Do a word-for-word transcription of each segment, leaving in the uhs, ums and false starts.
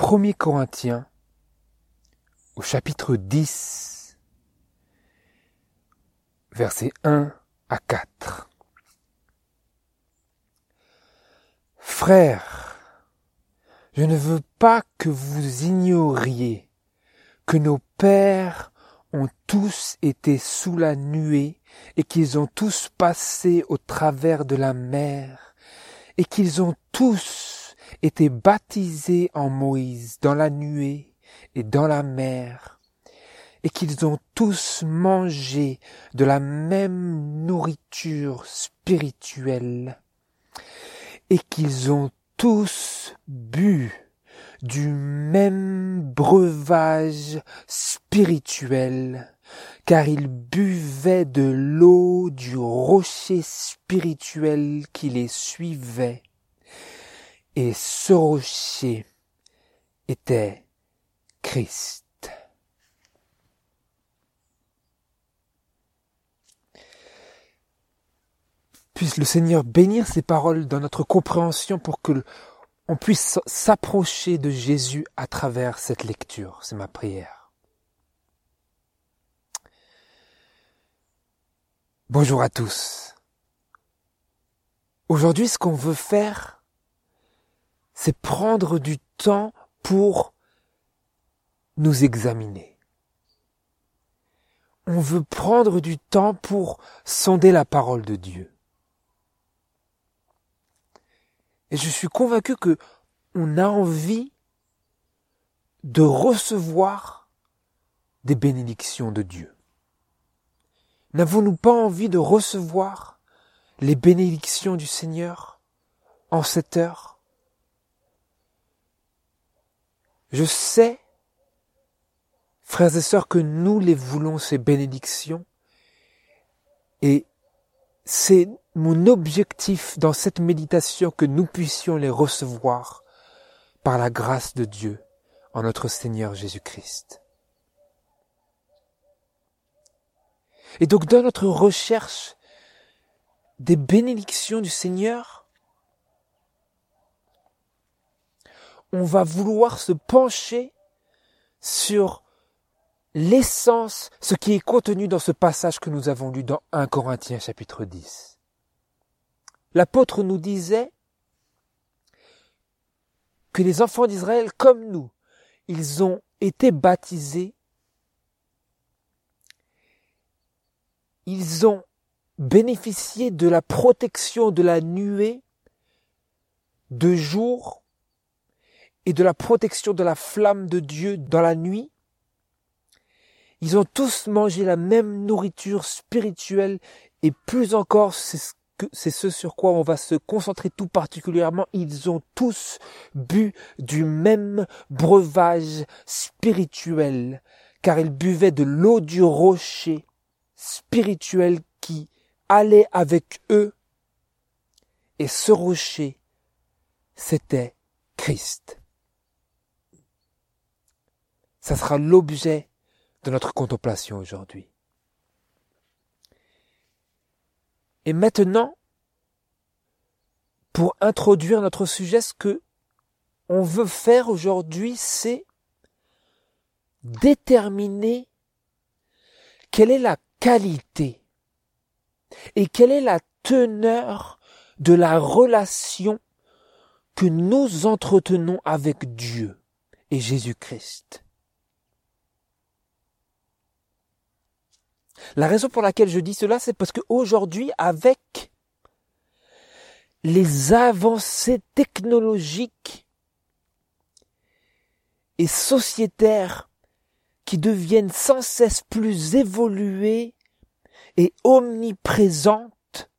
premier Corinthiens, au chapitre dix, versets un à quatre. Frères, je ne veux pas que vous ignoriez que nos pères ont tous été sous la nuée et qu'ils ont tous passé au travers de la mer et qu'ils ont tous été baptisés en Moïse dans la nuée et dans la mer et qu'ils ont tous mangé de la même nourriture spirituelle et qu'ils ont tous bu du même breuvage spirituel, car ils buvaient de l'eau du rocher spirituel qui les suivait. Et ce rocher était Christ. Puisse le Seigneur bénir ces paroles dans notre compréhension pour que on puisse s'approcher de Jésus à travers cette lecture. C'est ma prière. Bonjour à tous. Aujourd'hui, ce qu'on veut faire, c'est prendre du temps pour nous examiner. On veut prendre du temps pour sonder la parole de Dieu. Et je suis convaincu que on a envie de recevoir des bénédictions de Dieu. N'avons-nous pas envie de recevoir les bénédictions du Seigneur en cette heure? Je sais, frères et sœurs, que nous les voulons, ces bénédictions, et c'est mon objectif dans cette méditation que nous puissions les recevoir par la grâce de Dieu en notre Seigneur Jésus-Christ. Et donc dans notre recherche des bénédictions du Seigneur, on va vouloir se pencher sur l'essence, ce qui est contenu dans ce passage que nous avons lu dans premier Corinthiens chapitre dix. L'apôtre nous disait que les enfants d'Israël, comme nous, ils ont été baptisés, ils ont bénéficié de la protection de la nuée de jour et de la protection de la flamme de Dieu dans la nuit. Ils ont tous mangé la même nourriture spirituelle et plus encore, c'est ce, que, c'est ce sur quoi on va se concentrer tout particulièrement, ils ont tous bu du même breuvage spirituel, car ils buvaient de l'eau du rocher spirituel qui allait avec eux. Et ce rocher, c'était Christ. Ça sera l'objet de notre contemplation aujourd'hui. Et maintenant, pour introduire notre sujet, ce que on veut faire aujourd'hui, c'est déterminer quelle est la qualité et quelle est la teneur de la relation que nous entretenons avec Dieu et Jésus-Christ. La raison pour laquelle je dis cela, c'est parce qu'aujourd'hui, avec les avancées technologiques et sociétaires qui deviennent sans cesse plus évoluées et omniprésentes,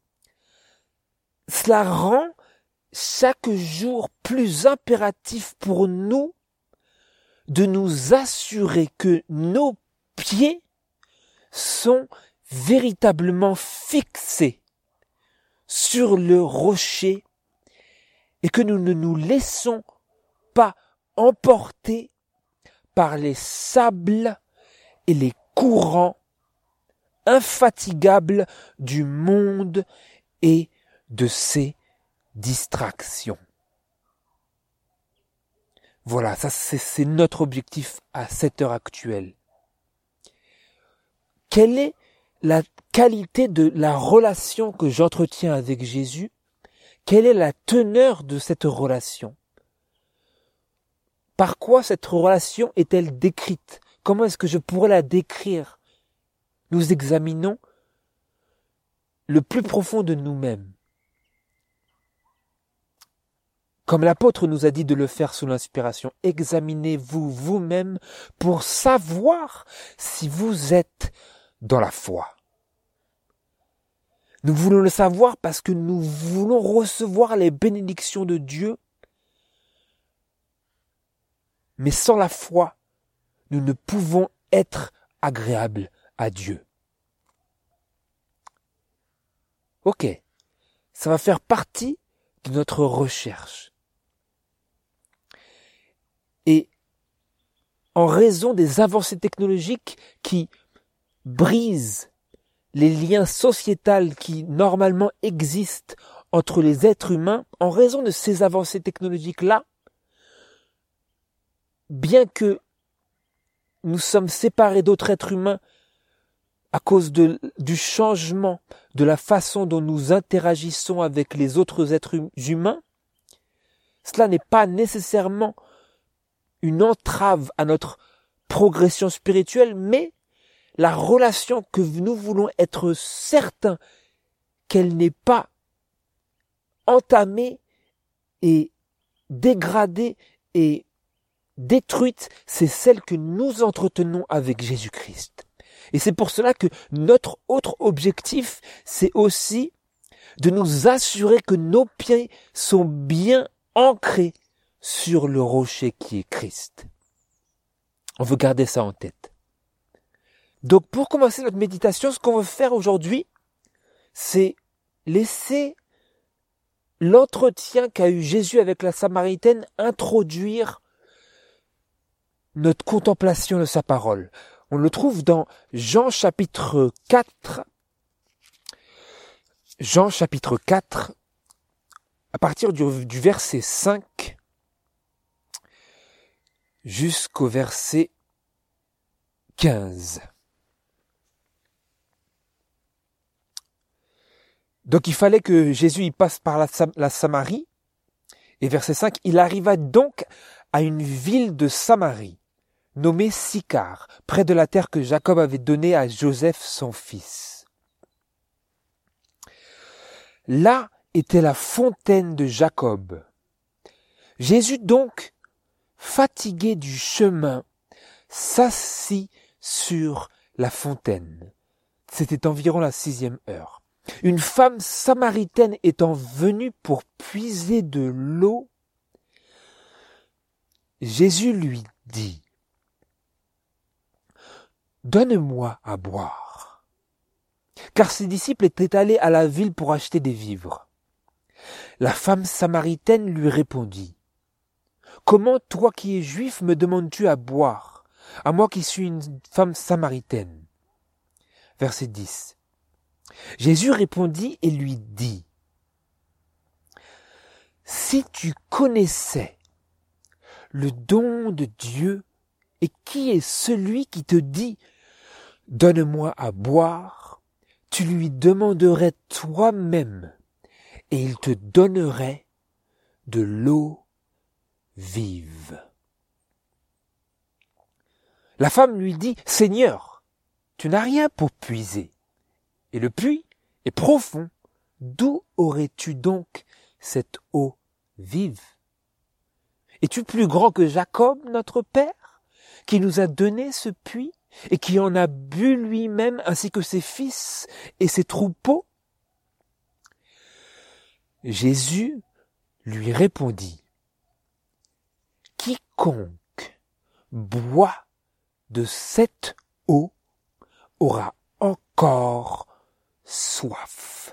cela rend chaque jour plus impératif pour nous de nous assurer que nos pieds sont véritablement fixés sur le rocher et que nous ne nous laissons pas emporter par les sables et les courants infatigables du monde et de ses distractions. Voilà, ça c'est, c'est notre objectif à cette heure actuelle. Quelle est la qualité de la relation que j'entretiens avec Jésus? Quelle est la teneur de cette relation? Par quoi cette relation est-elle décrite? Comment est-ce que je pourrais la décrire? Nous examinons le plus profond de nous-mêmes. Comme l'apôtre nous a dit de le faire sous l'inspiration, examinez-vous vous-même pour savoir si vous êtes dans la foi. Nous voulons le savoir parce que nous voulons recevoir les bénédictions de Dieu. Mais sans la foi, nous ne pouvons être agréables à Dieu. Ok, ça va faire partie de notre recherche. Et en raison des avancées technologiques qui brisent les liens sociétals qui normalement existent entre les êtres humains, en raison de ces avancées technologiques-là, bien que nous sommes séparés d'autres êtres humains à cause de, du changement de la façon dont nous interagissons avec les autres êtres humains, cela n'est pas nécessairement une entrave à notre progression spirituelle, mais la relation que nous voulons être certains qu'elle n'est pas entamée et dégradée et détruite, c'est celle que nous entretenons avec Jésus-Christ. Et c'est pour cela que notre autre objectif, c'est aussi de nous assurer que nos pieds sont bien ancrés sur le rocher qui est Christ. On veut garder ça en tête. Donc pour commencer notre méditation, ce qu'on veut faire aujourd'hui, c'est laisser l'entretien qu'a eu Jésus avec la Samaritaine introduire notre contemplation de sa parole. On le trouve dans Jean chapitre quatre. Jean chapitre quatre, à partir du, du verset cinq jusqu'au verset quinze. Donc il fallait que Jésus y passe par la, la Samarie. Et verset cinq, il arriva donc à une ville de Samarie, nommée Sychar, près de la terre que Jacob avait donnée à Joseph son fils. Là était la fontaine de Jacob. Jésus donc, fatigué du chemin, s'assit sur la fontaine. C'était environ la sixième heure. Une femme samaritaine étant venue pour puiser de l'eau, Jésus lui dit, « Donne-moi à boire. » Car ses disciples étaient allés à la ville pour acheter des vivres. La femme samaritaine lui répondit, « Comment, toi qui es juif, me demandes-tu à boire, à moi qui suis une femme samaritaine ?» Verset dix. Jésus répondit et lui dit, « Si tu connaissais le don de Dieu et qui est celui qui te dit « Donne-moi à boire », tu lui demanderais toi-même et il te donnerait de l'eau vive. » La femme lui dit, « Seigneur, tu n'as rien pour puiser, et le puits est profond. D'où aurais-tu donc cette eau vive? Es-tu plus grand que Jacob, notre père, qui nous a donné ce puits et qui en a bu lui-même ainsi que ses fils et ses troupeaux? » Jésus lui répondit, « Quiconque boit de cette eau aura encore soif.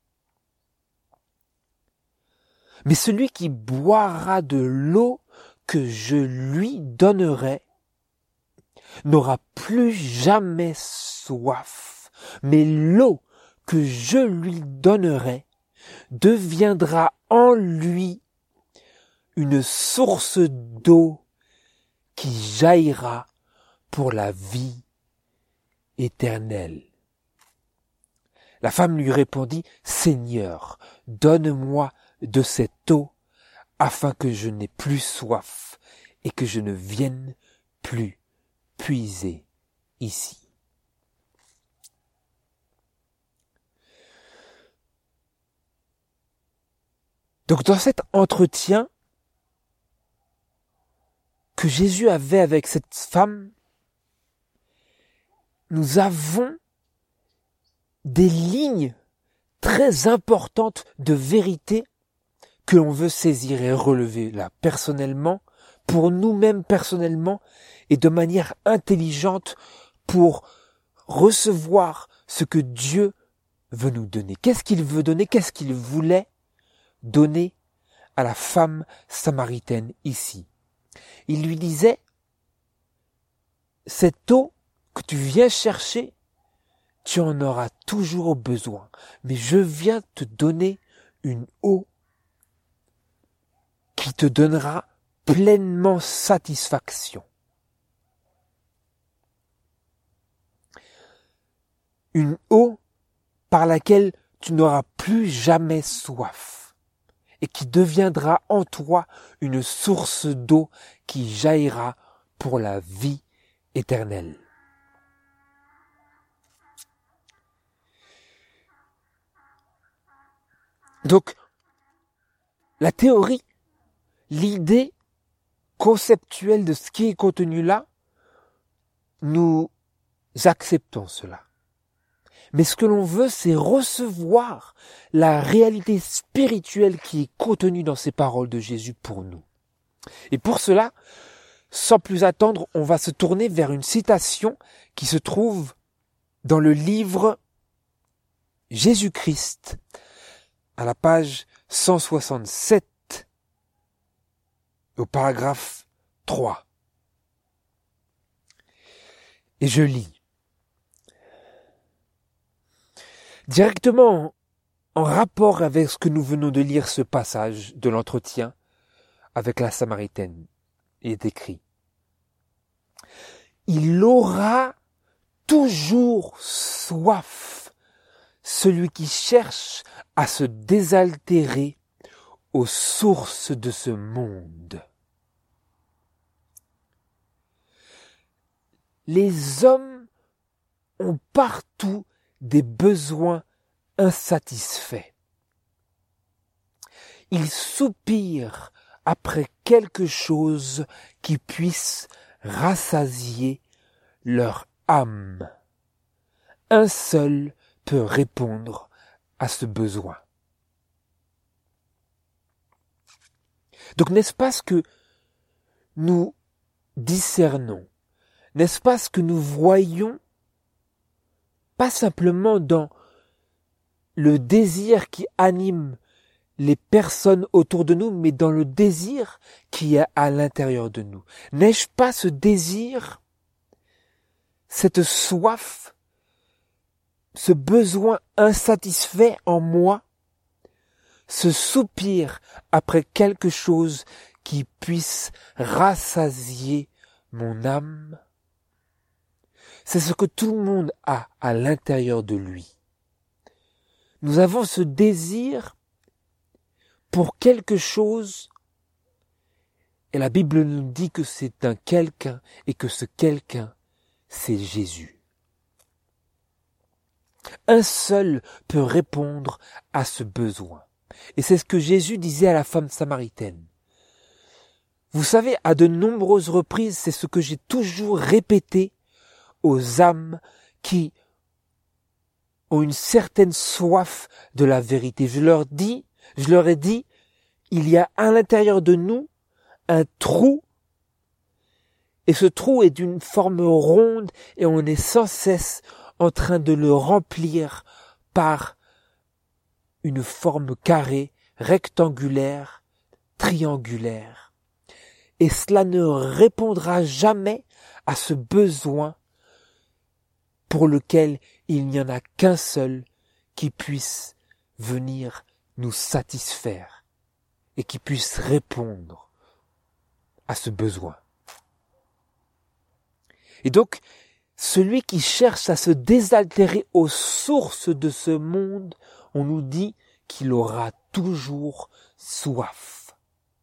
Mais celui qui boira de l'eau que je lui donnerai n'aura plus jamais soif, mais l'eau que je lui donnerai deviendra en lui une source d'eau qui jaillira pour la vie éternelle. La femme lui répondit, Seigneur, donne-moi de cette eau afin que je n'ai plus soif et que je ne vienne plus puiser ici. Donc dans cet entretien que Jésus avait avec cette femme, nous avons des lignes très importantes de vérité que l'on veut saisir et relever là personnellement, pour nous-mêmes personnellement et de manière intelligente pour recevoir ce que Dieu veut nous donner. Qu'est-ce qu'il veut donner? Qu'est-ce qu'il voulait donner à la femme samaritaine ici? Il lui disait, cette eau que tu viens chercher, tu en auras toujours besoin, mais je viens te donner une eau qui te donnera pleinement satisfaction. Une eau par laquelle tu n'auras plus jamais soif et qui deviendra en toi une source d'eau qui jaillira pour la vie éternelle. Donc, la théorie, l'idée conceptuelle de ce qui est contenu là, nous acceptons cela. Mais ce que l'on veut, c'est recevoir la réalité spirituelle qui est contenue dans ces paroles de Jésus pour nous. Et pour cela, sans plus attendre, on va se tourner vers une citation qui se trouve dans le livre Jésus-Christ, à la page cent soixante-sept, au paragraphe trois. Et je lis. Directement en rapport avec ce que nous venons de lire, ce passage de l'entretien avec la Samaritaine, il est écrit. Il aura toujours soif, celui qui cherche à se désaltérer aux sources de ce monde. Les hommes ont partout des besoins insatisfaits. Ils soupirent après quelque chose qui puisse rassasier leur âme. Un seul peut répondre à ce besoin. Donc n'est-ce pas ce que nous discernons? N'est-ce pas ce que nous voyons? Pas simplement dans le désir qui anime les personnes autour de nous, mais dans le désir qui est à l'intérieur de nous. N'ai-je pas ce désir, cette soif, ce besoin insatisfait en moi, ce soupir après quelque chose qui puisse rassasier mon âme? C'est ce que tout le monde a à l'intérieur de lui. Nous avons ce désir pour quelque chose, et la Bible nous dit que c'est un quelqu'un, et que ce quelqu'un, c'est Jésus. Un seul peut répondre à ce besoin. Et c'est ce que Jésus disait à la femme samaritaine. Vous savez, à de nombreuses reprises, c'est ce que j'ai toujours répété aux âmes qui ont une certaine soif de la vérité. Je leur dis, je leur ai dit, il y a à l'intérieur de nous un trou, et ce trou est d'une forme ronde, et on est sans cesse en train de le remplir par une forme carrée, rectangulaire, triangulaire. Et cela ne répondra jamais à ce besoin pour lequel il n'y en a qu'un seul qui puisse venir nous satisfaire. et qui puisse répondre à ce besoin. Et donc, celui qui cherche à se désaltérer aux sources de ce monde, on nous dit qu'il aura toujours soif.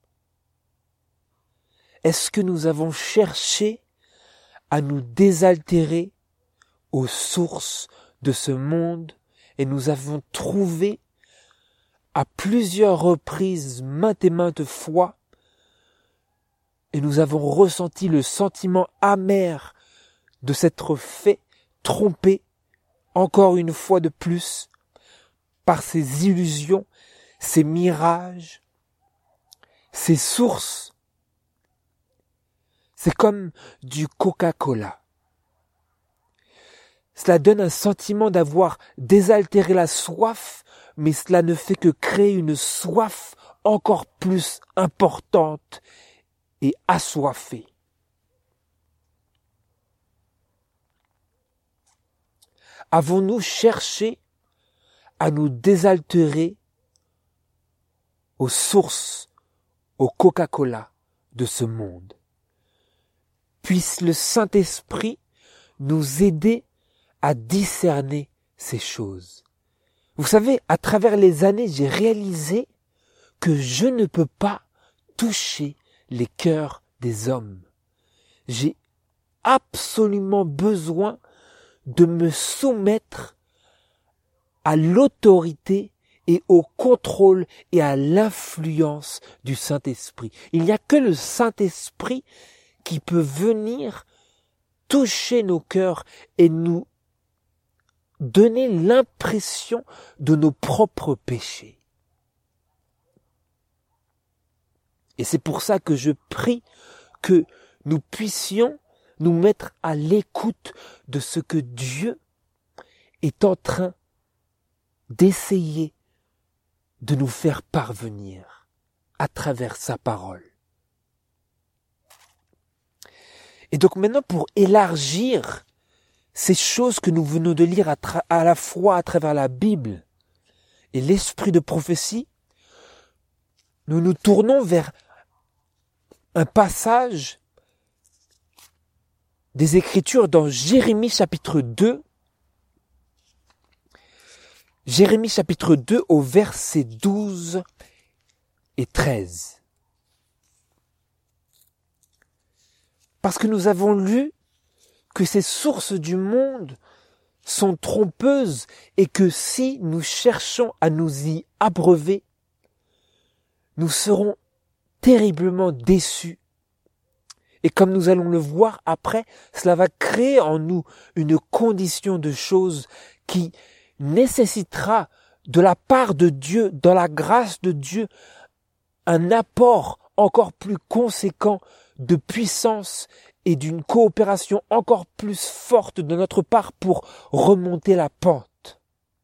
Est-ce que nous avons cherché à nous désaltérer aux sources de ce monde et nous avons trouvé à plusieurs reprises, maintes et maintes fois, et nous avons ressenti le sentiment amer de s'être fait tromper encore une fois de plus par ces illusions, ces mirages, ces sources. C'est comme du Coca-Cola. Cela donne un sentiment d'avoir désaltéré la soif, mais cela ne fait que créer une soif encore plus importante et assoiffée. Avons-nous cherché à nous désaltérer aux sources, au Coca-Cola de ce monde? Puisse le Saint-Esprit nous aider à discerner ces choses. Vous savez, à travers les années, j'ai réalisé que je ne peux pas toucher les cœurs des hommes. J'ai absolument besoin de me soumettre à l'autorité et au contrôle et à l'influence du Saint-Esprit. Il n'y a que le Saint-Esprit qui peut venir toucher nos cœurs et nous donner l'impression de nos propres péchés. Et c'est pour ça que je prie que nous puissions nous mettre à l'écoute de ce que Dieu est en train d'essayer de nous faire parvenir à travers sa parole. Et donc maintenant, pour élargir ces choses que nous venons de lire à, tra- à la fois à travers la Bible et l'esprit de prophétie, nous nous tournons vers un passage des Écritures dans Jérémie chapitre deux, Jérémie chapitre deux au verset douze et treize. Parce que nous avons lu que ces sources du monde sont trompeuses et que si nous cherchons à nous y abreuver, nous serons terriblement déçus. Et comme nous allons le voir après, cela va créer en nous une condition de choses qui nécessitera de la part de Dieu, dans la grâce de Dieu, un apport encore plus conséquent de puissance et d'une coopération encore plus forte de notre part pour remonter la pente.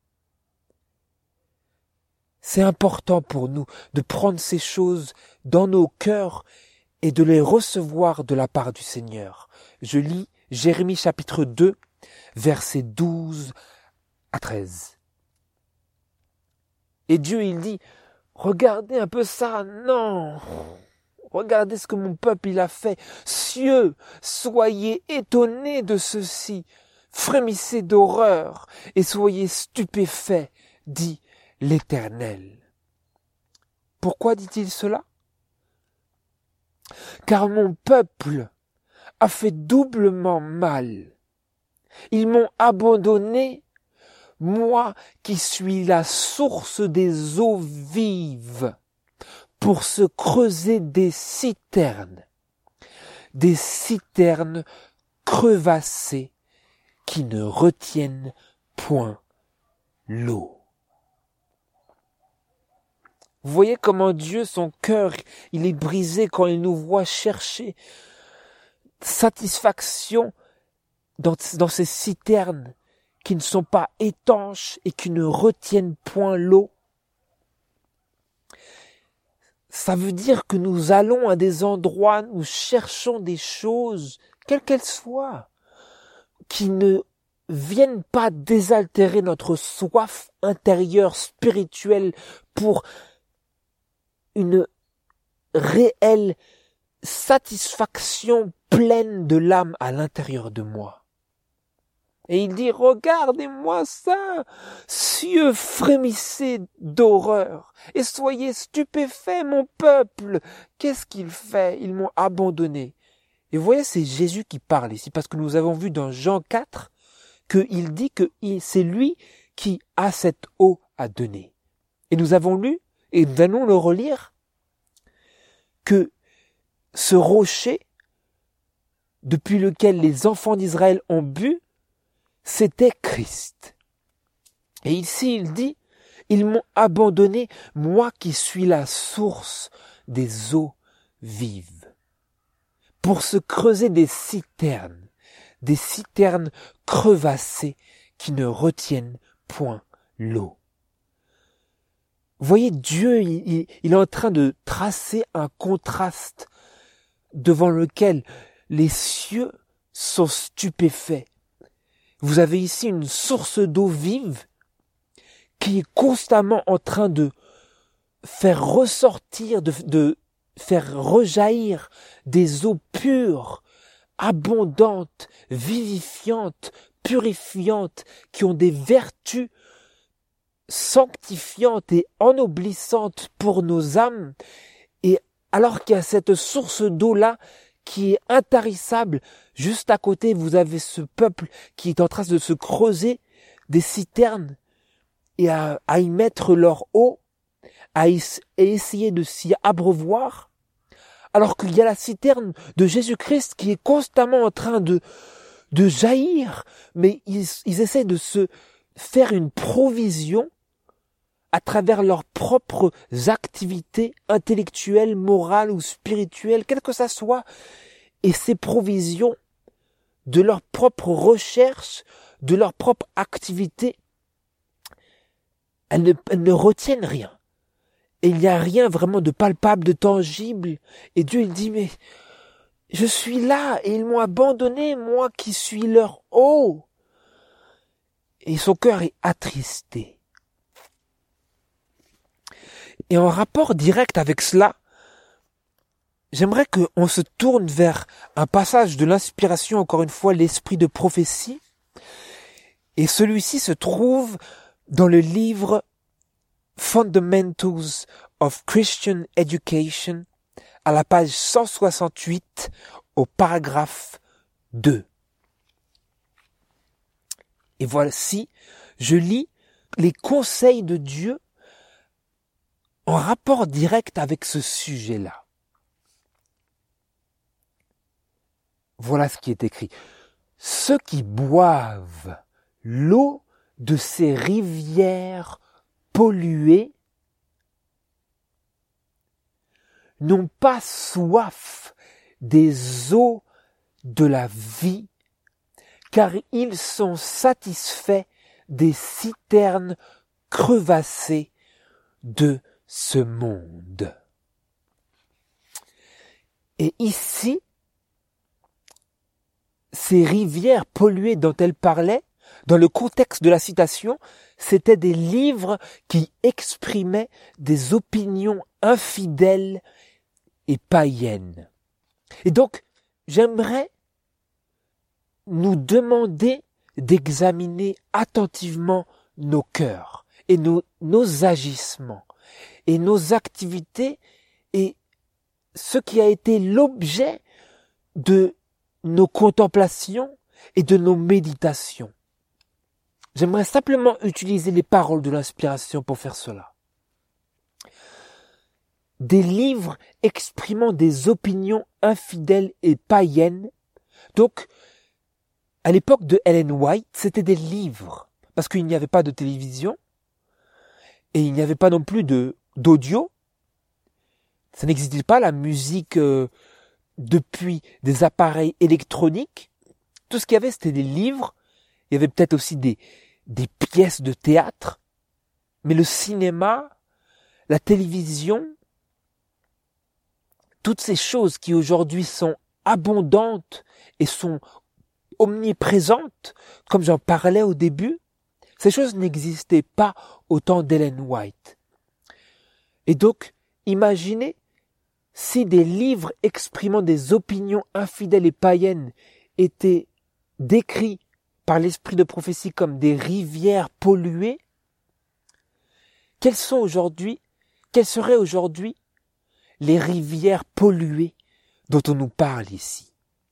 C'est important pour nous de prendre ces choses dans nos cœurs et de les recevoir de la part du Seigneur. Je lis Jérémie chapitre deux, versets douze à treize. Et Dieu, il dit, regardez un peu ça, non, regardez ce que mon peuple il a fait. Cieux, soyez étonnés de ceci, frémissez d'horreur et soyez stupéfaits, dit l'Éternel. Pourquoi dit-il cela? Car mon peuple a fait doublement mal. Ils m'ont abandonné, moi qui suis la source des eaux vives, pour se creuser des citernes, des citernes crevassées qui ne retiennent point l'eau. Vous voyez comment Dieu, son cœur, il est brisé quand il nous voit chercher satisfaction dans, dans ces citernes qui ne sont pas étanches et qui ne retiennent point l'eau. Ça veut dire que nous allons à des endroits, nous cherchons des choses, quelles qu'elles soient, qui ne viennent pas désaltérer notre soif intérieure spirituelle pour une réelle satisfaction pleine de l'âme à l'intérieur de moi. Et il dit, regardez-moi ça, cieux frémissez d'horreur, et soyez stupéfaits, mon peuple. Qu'est-ce qu'il fait? Ils m'ont abandonné. Et vous voyez, c'est Jésus qui parle ici, parce que nous avons vu dans Jean quatre, qu'il dit que c'est lui qui a cette eau à donner. Et nous avons lu, et nous allons le relire, que ce rocher, depuis lequel les enfants d'Israël ont bu, c'était Christ. Et ici, il dit, ils m'ont abandonné, moi qui suis la source des eaux vives, pour se creuser des citernes, des citernes crevassées qui ne retiennent point l'eau. Vous voyez, Dieu, il, il est en train de tracer un contraste devant lequel les cieux sont stupéfaits. Vous avez ici une source d'eau vive qui est constamment en train de faire ressortir, de, de faire rejaillir des eaux pures, abondantes, vivifiantes, purifiantes, qui ont des vertus sanctifiantes et ennoblissantes pour nos âmes. Et alors qu'il y a cette source d'eau-là qui est intarissable, juste à côté, vous avez ce peuple qui est en train de se creuser des citernes et à, à y mettre leur eau, à, y, à essayer de s'y abreuvoir, alors qu'il y a la citerne de Jésus-Christ qui est constamment en train de, de jaillir, mais ils, ils essaient de se faire une provision à travers leurs propres activités intellectuelles, morales ou spirituelles, quelles que ça soit, et ces provisions de leur propre recherche, de leur propre activité, elles ne, elles ne retiennent rien. Et il n'y a rien vraiment de palpable, de tangible. Et Dieu, il dit, mais je suis là et ils m'ont abandonné, moi qui suis leur eau. Et son cœur est attristé. Et en rapport direct avec cela, j'aimerais qu'on se tourne vers un passage de l'inspiration, encore une fois, l'esprit de prophétie. Et celui-ci se trouve dans le livre Fundamentals of Christian Education, à la page cent soixante-huit, au paragraphe deux. Et voici, je lis les conseils de Dieu en rapport direct avec ce sujet-là. Voilà ce qui est écrit. Ceux qui boivent l'eau de ces rivières polluées n'ont pas soif des eaux de la vie, car ils sont satisfaits des citernes crevassées de ce monde. Et ici, ces rivières polluées dont elle parlait, dans le contexte de la citation, c'étaient des livres qui exprimaient des opinions infidèles et païennes. Et donc, j'aimerais nous demander d'examiner attentivement nos cœurs et nos, nos agissements et nos activités et ce qui a été l'objet de nos contemplations et de nos méditations. J'aimerais simplement utiliser les paroles de l'inspiration pour faire cela. Des livres exprimant des opinions infidèles et païennes. Donc, à l'époque de Ellen White, c'était des livres, parce qu'il n'y avait pas de télévision, et il n'y avait pas non plus de, d'audio. Ça n'existait pas, la musique euh, depuis des appareils électroniques. Tout ce qu'il y avait, c'était des livres. Il y avait peut-être aussi des, des pièces de théâtre. Mais le cinéma, la télévision, toutes ces choses qui aujourd'hui sont abondantes et sont omniprésentes, comme j'en parlais au début, ces choses n'existaient pas au temps d'Ellen White. Et donc, imaginez si des livres exprimant des opinions infidèles et païennes étaient décrits par l'esprit de prophétie comme des rivières polluées, quelles sont aujourd'hui, quelles seraient aujourd'hui les rivières polluées dont on nous parle ici?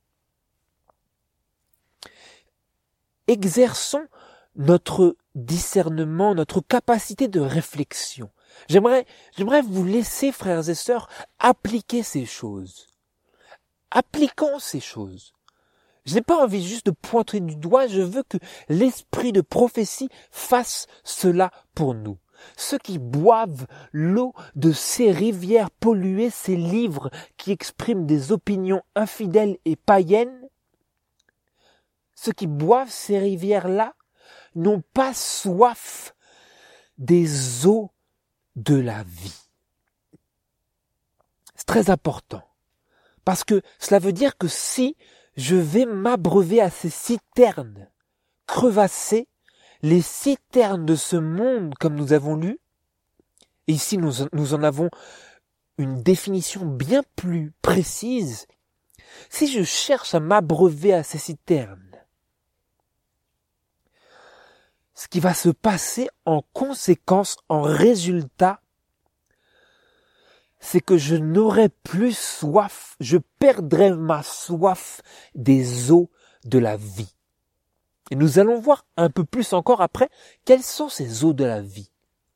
Exerçons notre discernement, notre capacité de réflexion. J'aimerais, j'aimerais vous laisser, frères et sœurs, appliquer ces choses. Appliquons ces choses. Je n'ai pas envie juste de pointer du doigt, je veux que l'esprit de prophétie fasse cela pour nous. Ceux qui boivent l'eau de ces rivières polluées, ces livres qui expriment des opinions infidèles et païennes, ceux qui boivent ces rivières-là n'ont pas soif des eaux de la vie. C'est très important, parce que cela veut dire que si je vais m'abreuver à ces citernes crevassées, les citernes de ce monde, comme nous avons lu, et ici nous, nous en avons une définition bien plus précise, si je cherche à m'abreuver à ces citernes, ce qui va se passer en conséquence, en résultat, c'est que je n'aurai plus soif, je perdrai ma soif des eaux de la vie. Et nous allons voir un peu plus encore après quelles sont ces eaux de la vie.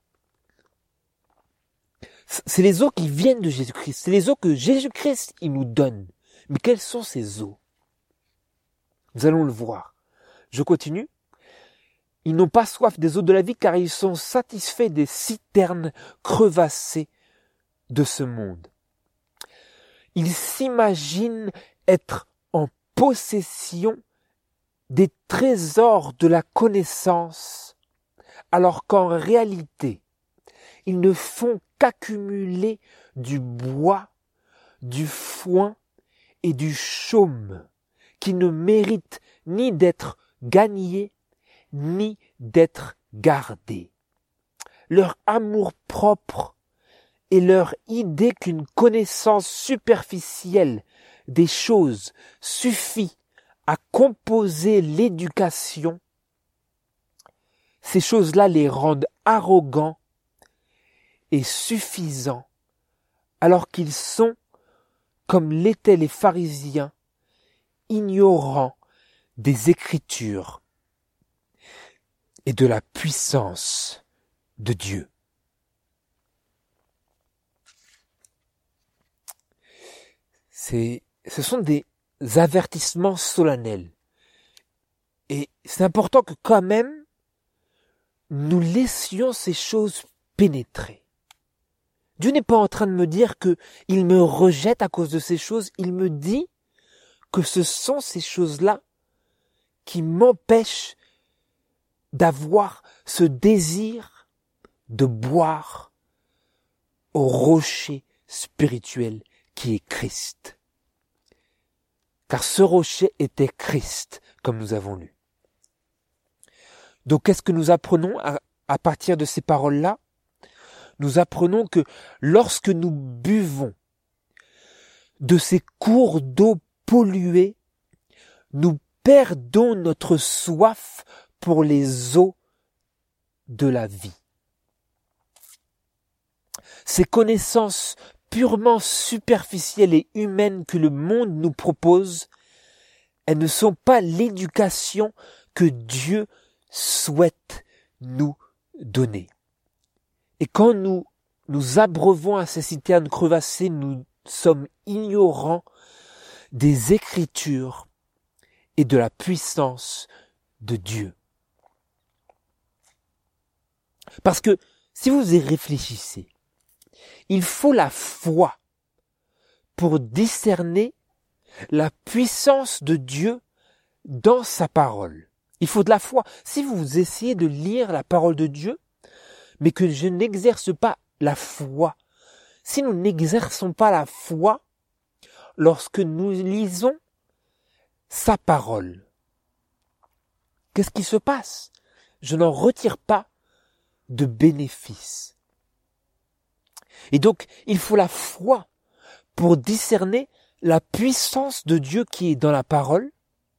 C'est les eaux qui viennent de Jésus-Christ, c'est les eaux que Jésus-Christ il nous donne. Mais quelles sont ces eaux? Nous allons le voir. Je continue. Ils n'ont pas soif des eaux de la vie car ils sont satisfaits des citernes crevassées de ce monde. Ils s'imaginent être en possession des trésors de la connaissance, alors qu'en réalité, ils ne font qu'accumuler du bois, du foin et du chaume qui ne méritent ni d'être gagnés, ni d'être gardés. Leur amour-propre et leur idée qu'une connaissance superficielle des choses suffit à composer l'éducation, ces choses-là les rendent arrogants et suffisants, alors qu'ils sont, comme l'étaient les pharisiens, ignorants des Écritures et de la puissance de Dieu. C'est, ce sont des avertissements solennels. Et c'est important que quand même, nous laissions ces choses pénétrer. Dieu n'est pas en train de me dire que il me rejette à cause de ces choses. Il me dit que ce sont ces choses-là qui m'empêchent d'avoir ce désir de boire au rocher spirituel qui est Christ. Car ce rocher était Christ, comme nous avons lu. Donc, qu'est-ce que nous apprenons à, à partir de ces paroles-là? Nous apprenons que lorsque nous buvons de ces cours d'eau pollués, nous perdons notre soif pour les eaux de la vie. Ces connaissances purement superficielles et humaines que le monde nous propose, elles ne sont pas l'éducation que Dieu souhaite nous donner. Et quand nous nous abreuvons à ces citernes crevassées, nous sommes ignorants des Écritures et de la puissance de Dieu. Parce que si vous y réfléchissez, il faut la foi pour discerner la puissance de Dieu dans sa parole. Il faut de la foi. Si vous essayez de lire la parole de Dieu, mais que je n'exerce pas la foi, si nous n'exerçons pas la foi lorsque nous lisons sa parole, qu'est-ce qui se passe? Je n'en retire pas de bénéfice. Et donc, il faut la foi pour discerner la puissance de Dieu qui est dans la parole.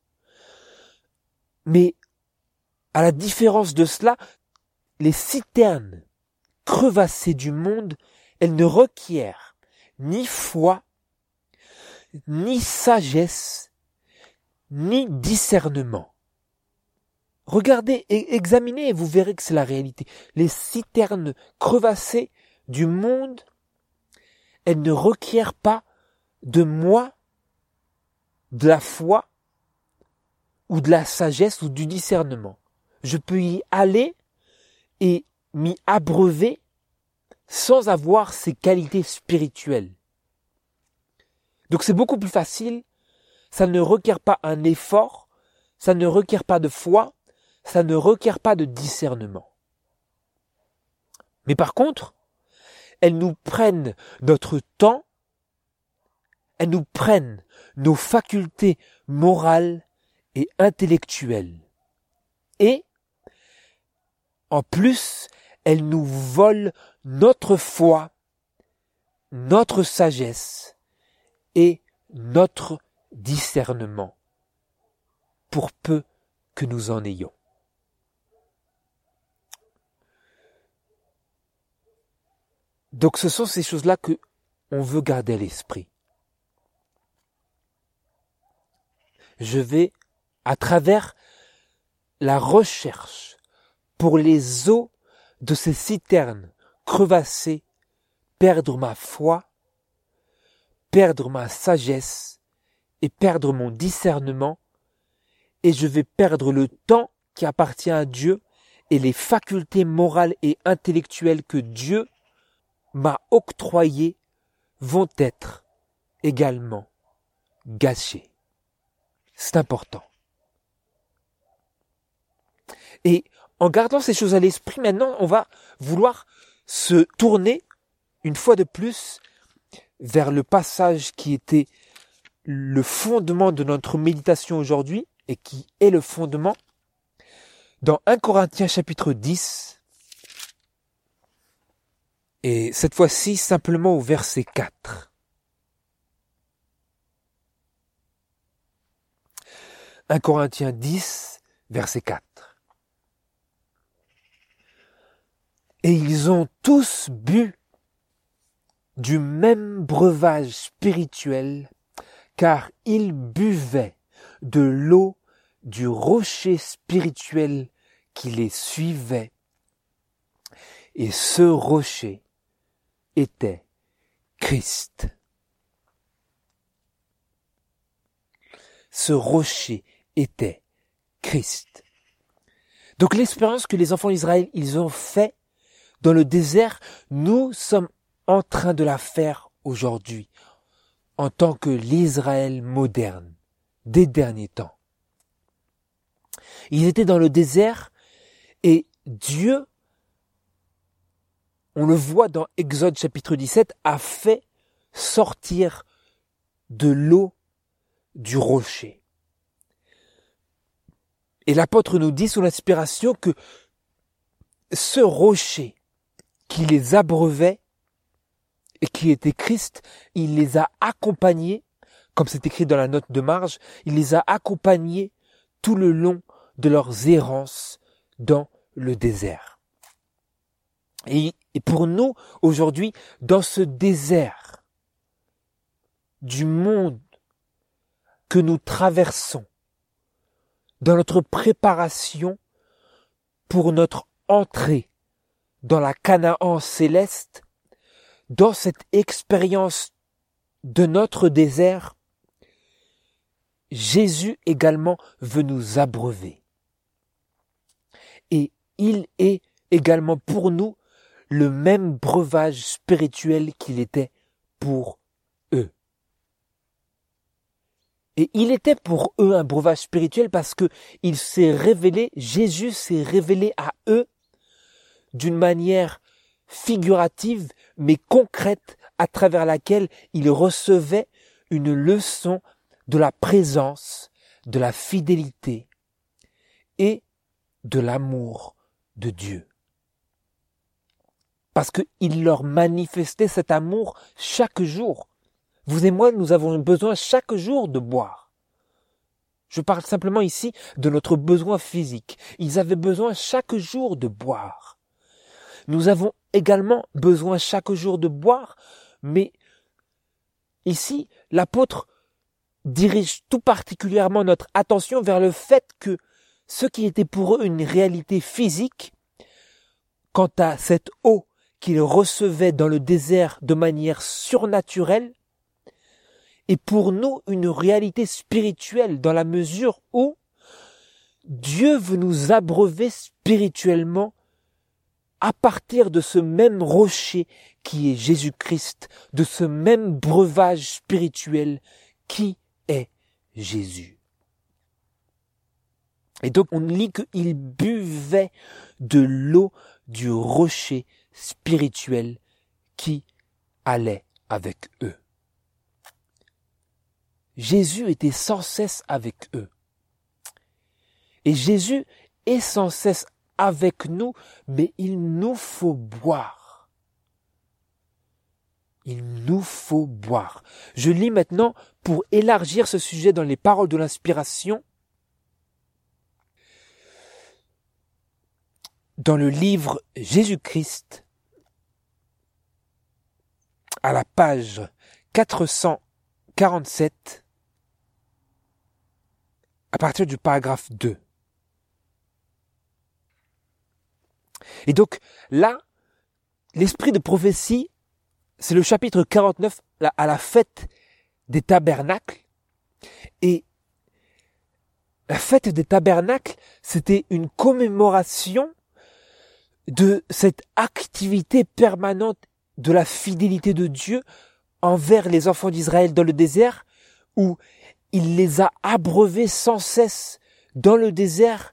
Mais à la différence de cela, les citernes crevassées du monde, elles ne requièrent ni foi, ni sagesse, ni discernement. Regardez et examinez et vous verrez que c'est la réalité. Les citernes crevassées du monde, elles ne requièrent pas de moi, de la foi, ou de la sagesse, ou du discernement. Je peux y aller et m'y abreuver sans avoir ces qualités spirituelles. Donc c'est beaucoup plus facile, ça ne requiert pas un effort, ça ne requiert pas de foi, ça ne requiert pas de discernement. Mais par contre, elles nous prennent notre temps, elles nous prennent nos facultés morales et intellectuelles. Et, en plus, elles nous volent notre foi, notre sagesse et notre discernement, pour peu que nous en ayons. Donc ce sont ces choses-là que on veut garder à l'esprit. Je vais, à travers la recherche pour les eaux de ces citernes crevassées, perdre ma foi, perdre ma sagesse et perdre mon discernement, et je vais perdre le temps qui appartient à Dieu et les facultés morales et intellectuelles que Dieu m'a octroyées vont être également gâchées. C'est important. Et en gardant ces choses à l'esprit, maintenant, on va vouloir se tourner une fois de plus vers le passage qui était le fondement de notre méditation aujourd'hui et qui est le fondement dans un Corinthiens chapitre dix et cette fois-ci simplement au verset quatre. un Corinthiens dix, verset quatre. Et ils ont tous bu du même breuvage spirituel, car ils buvaient de l'eau du rocher spirituel qui les suivait. Et ce rocher était Christ. Ce rocher était Christ. Donc l'expérience que les enfants d'Israël, ils ont fait dans le désert, nous sommes en train de la faire aujourd'hui, en tant que l'Israël moderne, des derniers temps. Ils étaient dans le désert et Dieu, on le voit dans Exode chapitre dix-sept, a fait sortir de l'eau du rocher. Et l'apôtre nous dit sous l'inspiration que ce rocher qui les abreuvait et qui était Christ, il les a accompagnés, comme c'est écrit dans la note de marge, il les a accompagnés tout le long de leurs errances dans le désert. Et, et pour nous, aujourd'hui, dans ce désert du monde que nous traversons, dans notre préparation pour notre entrée dans la Canaan céleste, dans cette expérience de notre désert, Jésus également veut nous abreuver. Et il est également pour nous le même breuvage spirituel qu'il était pour eux. Et il était pour eux un breuvage spirituel parce que il s'est révélé, Jésus s'est révélé à eux d'une manière figurative mais concrète à travers laquelle ils recevaient une leçon de la présence, de la fidélité et de l'amour de Dieu. Parce qu'il leur manifestait cet amour chaque jour. Vous et moi, nous avons besoin chaque jour de boire. Je parle simplement ici de notre besoin physique. Ils avaient besoin chaque jour de boire. Nous avons également besoin chaque jour de boire, mais ici, l'apôtre dirige tout particulièrement notre attention vers le fait que ce qui était pour eux une réalité physique, quant à cette eau qu'ils recevaient dans le désert de manière surnaturelle, est pour nous une réalité spirituelle dans la mesure où Dieu veut nous abreuver spirituellement à partir de ce même rocher qui est Jésus-Christ, de ce même breuvage spirituel qui est Jésus. Et donc on lit qu'ils buvaient de l'eau du rocher spirituel qui allait avec eux. Jésus était sans cesse avec eux. Et Jésus est sans cesse avec nous, mais il nous faut boire. Il nous faut boire. Je lis maintenant, pour élargir ce sujet dans les paroles de l'inspiration, dans le livre Jésus-Christ, à la page quatre cent quarante-sept, à partir du paragraphe deux. Et donc, là, l'esprit de prophétie, c'est le chapitre quarante-neuf, à la fête des tabernacles. Et la fête des tabernacles, c'était une commémoration de cette activité permanente de la fidélité de Dieu envers les enfants d'Israël dans le désert, où il les a abreuvés sans cesse dans le désert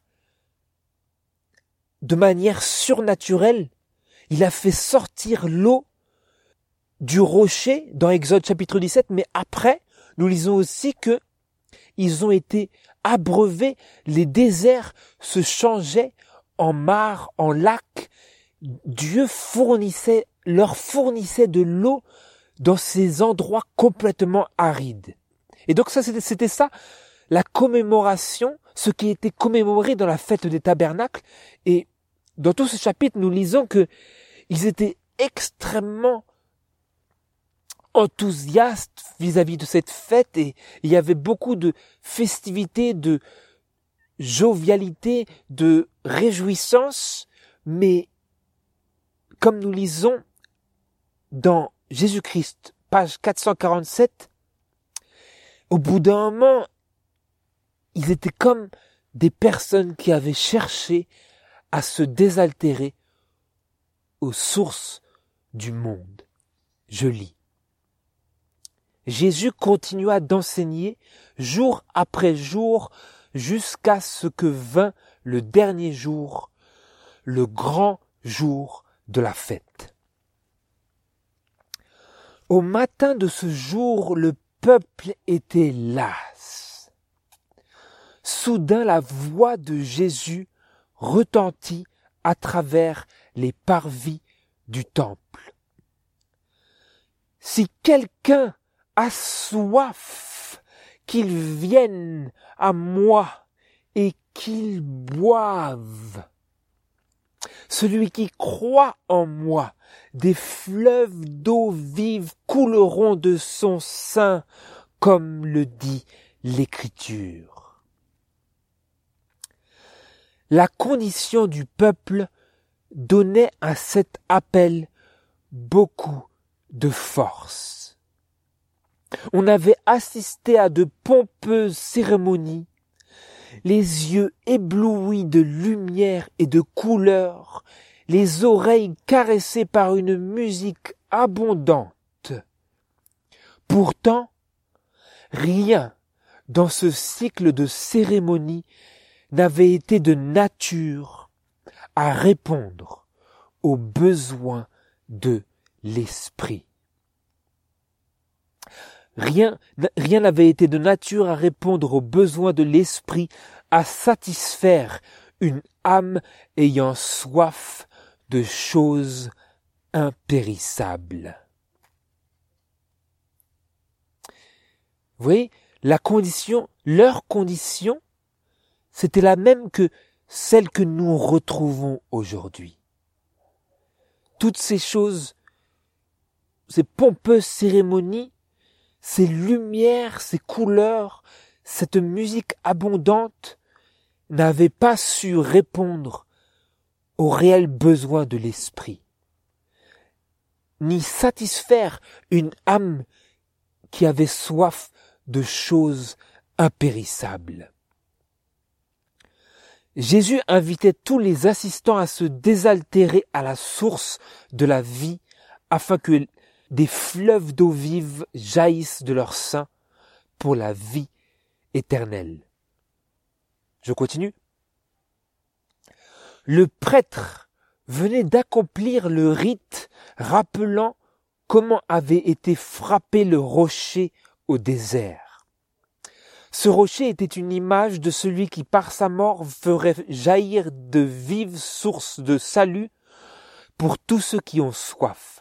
de manière surnaturelle. Il a fait sortir l'eau du rocher dans Exode chapitre dix-sept, mais après, nous lisons aussi que ils ont été abreuvés, les déserts se changeaient en mares, en lacs. Dieu fournissait, leur fournissait de l'eau dans ces endroits complètement arides. Et donc ça, c'était, c'était ça, la commémoration, ce qui était commémoré dans la fête des tabernacles. Et dans tout ce chapitre, nous lisons que ils étaient extrêmement enthousiastes vis-à-vis de cette fête, et il y avait beaucoup de festivités, de jovialité, de réjouissance, mais comme nous lisons dans Jésus-Christ, page quatre cent quarante-sept, au bout d'un moment, ils étaient comme des personnes qui avaient cherché à se désaltérer aux sources du monde. Je lis. Jésus continua d'enseigner jour après jour jusqu'à ce que vint le dernier jour, le grand jour de la fête. Au matin de ce jour, le peuple était las. Soudain, la voix de Jésus retentit à travers les parvis du temple. Si quelqu'un a soif, qu'il vienne à moi et qu'il boive. Celui qui croit en moi, des fleuves d'eau vive couleront de son sein, comme le dit l'Écriture. La condition du peuple donnait à cet appel beaucoup de force. On avait assisté à de pompeuses cérémonies, les yeux éblouis de lumière et de couleurs, les oreilles caressées par une musique abondante. Pourtant, rien dans ce cycle de cérémonies n'avait été de nature à répondre aux besoins de l'esprit. Rien, rien n'avait été de nature à répondre aux besoins de l'esprit, à satisfaire une âme ayant soif de choses impérissables. Vous voyez, la condition, leur condition, c'était la même que celle que nous retrouvons aujourd'hui. Toutes ces choses, ces pompeuses cérémonies, ces lumières, ces couleurs, cette musique abondante n'avaient pas su répondre aux réels besoins de l'esprit, ni satisfaire une âme qui avait soif de choses impérissables. Jésus invitait tous les assistants à se désaltérer à la source de la vie afin que des fleuves d'eau vive jaillissent de leur sein pour la vie éternelle. Je continue. Le prêtre venait d'accomplir le rite rappelant comment avait été frappé le rocher au désert. Ce rocher était une image de celui qui par sa mort ferait jaillir de vives sources de salut pour tous ceux qui ont soif.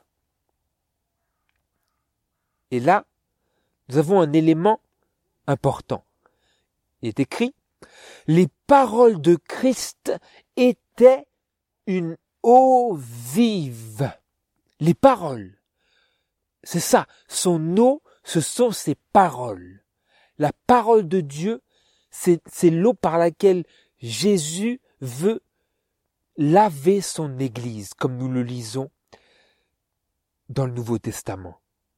Et là, nous avons un élément important. Il est écrit, les paroles de Christ étaient une eau vive. Les paroles, c'est ça, son eau, ce sont ses paroles. La parole de Dieu, c'est, c'est l'eau par laquelle Jésus veut laver son Église, comme nous le lisons dans le Nouveau Testament.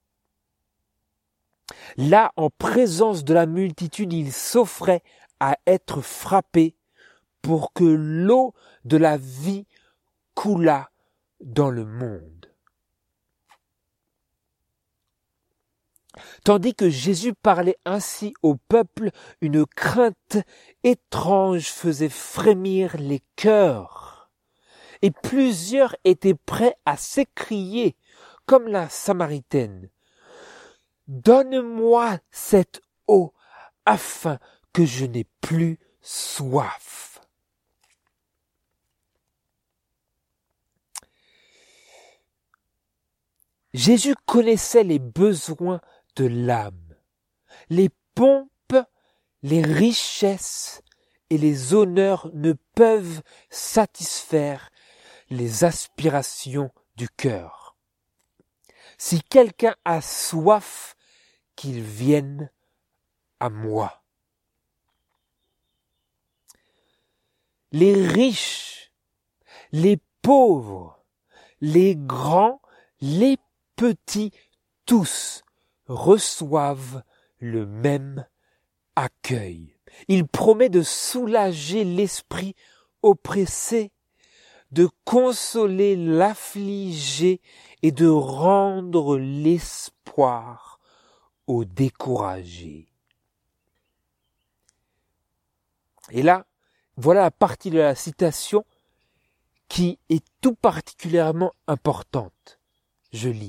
Là, en présence de la multitude, il s'offrait à être frappé pour que l'eau de la vie coulât dans le monde. Tandis que Jésus parlait ainsi au peuple, une crainte étrange faisait frémir les cœurs. Et plusieurs étaient prêts à s'écrier, comme la Samaritaine. « Donne-moi cette eau, afin que je n'ai plus soif. » Jésus connaissait les besoins de l'âme. Les pompes, les richesses et les honneurs ne peuvent satisfaire les aspirations du cœur. Si quelqu'un a soif, qu'il vienne à moi. Les riches, les pauvres, les grands, les petits, tous reçoivent le même accueil. Il promet de soulager l'esprit oppressé, de consoler l'affligé et de rendre l'espoir aux découragés. Et là, voilà la partie de la citation qui est tout particulièrement importante. Je lis.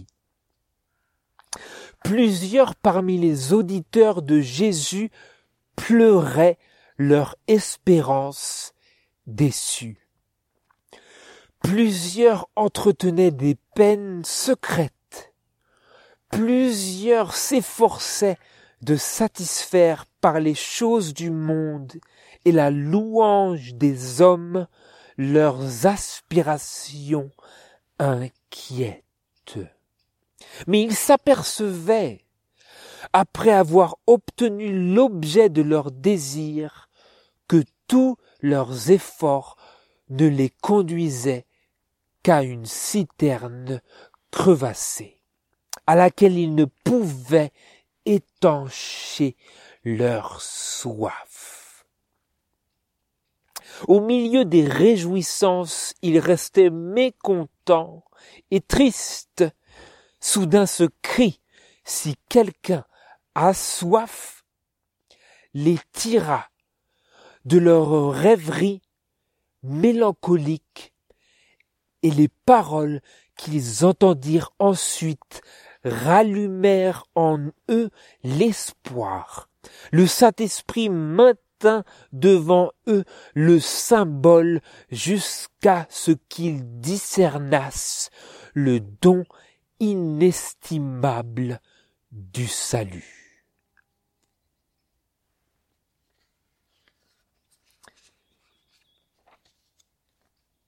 Plusieurs parmi les auditeurs de Jésus pleuraient leur espérance déçue. Plusieurs entretenaient des peines secrètes. Plusieurs s'efforçaient de satisfaire par les choses du monde et la louange des hommes leurs aspirations inquiètes. Mais ils s'apercevaient, après avoir obtenu l'objet de leurs désirs, que tous leurs efforts ne les conduisaient qu'à une citerne crevassée, à laquelle ils ne pouvaient étancher leur soif. Au milieu des réjouissances, ils restaient mécontents et tristes. Soudain ce cri, si quelqu'un a soif, les tira de leur rêverie mélancolique, et les paroles qu'ils entendirent ensuite rallumèrent en eux l'espoir. Le Saint-Esprit maintint devant eux le symbole jusqu'à ce qu'ils discernassent le don inestimable du salut.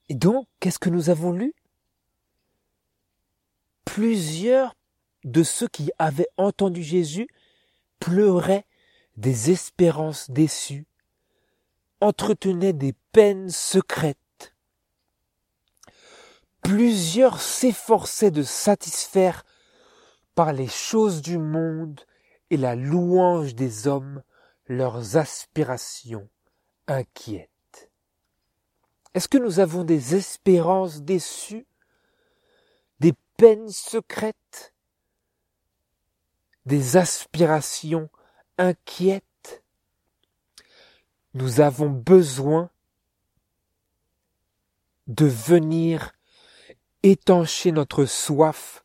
Et donc, qu'est-ce que nous avons lu? Plusieurs de ceux qui avaient entendu Jésus pleuraient des espérances déçues, entretenaient des peines secrètes. Plusieurs s'efforçaient de satisfaire par les choses du monde et la louange des hommes leurs aspirations inquiètes. Est-ce que nous avons des espérances déçues, des peines secrètes, des aspirations inquiètes? Nous avons besoin de venir étancher notre soif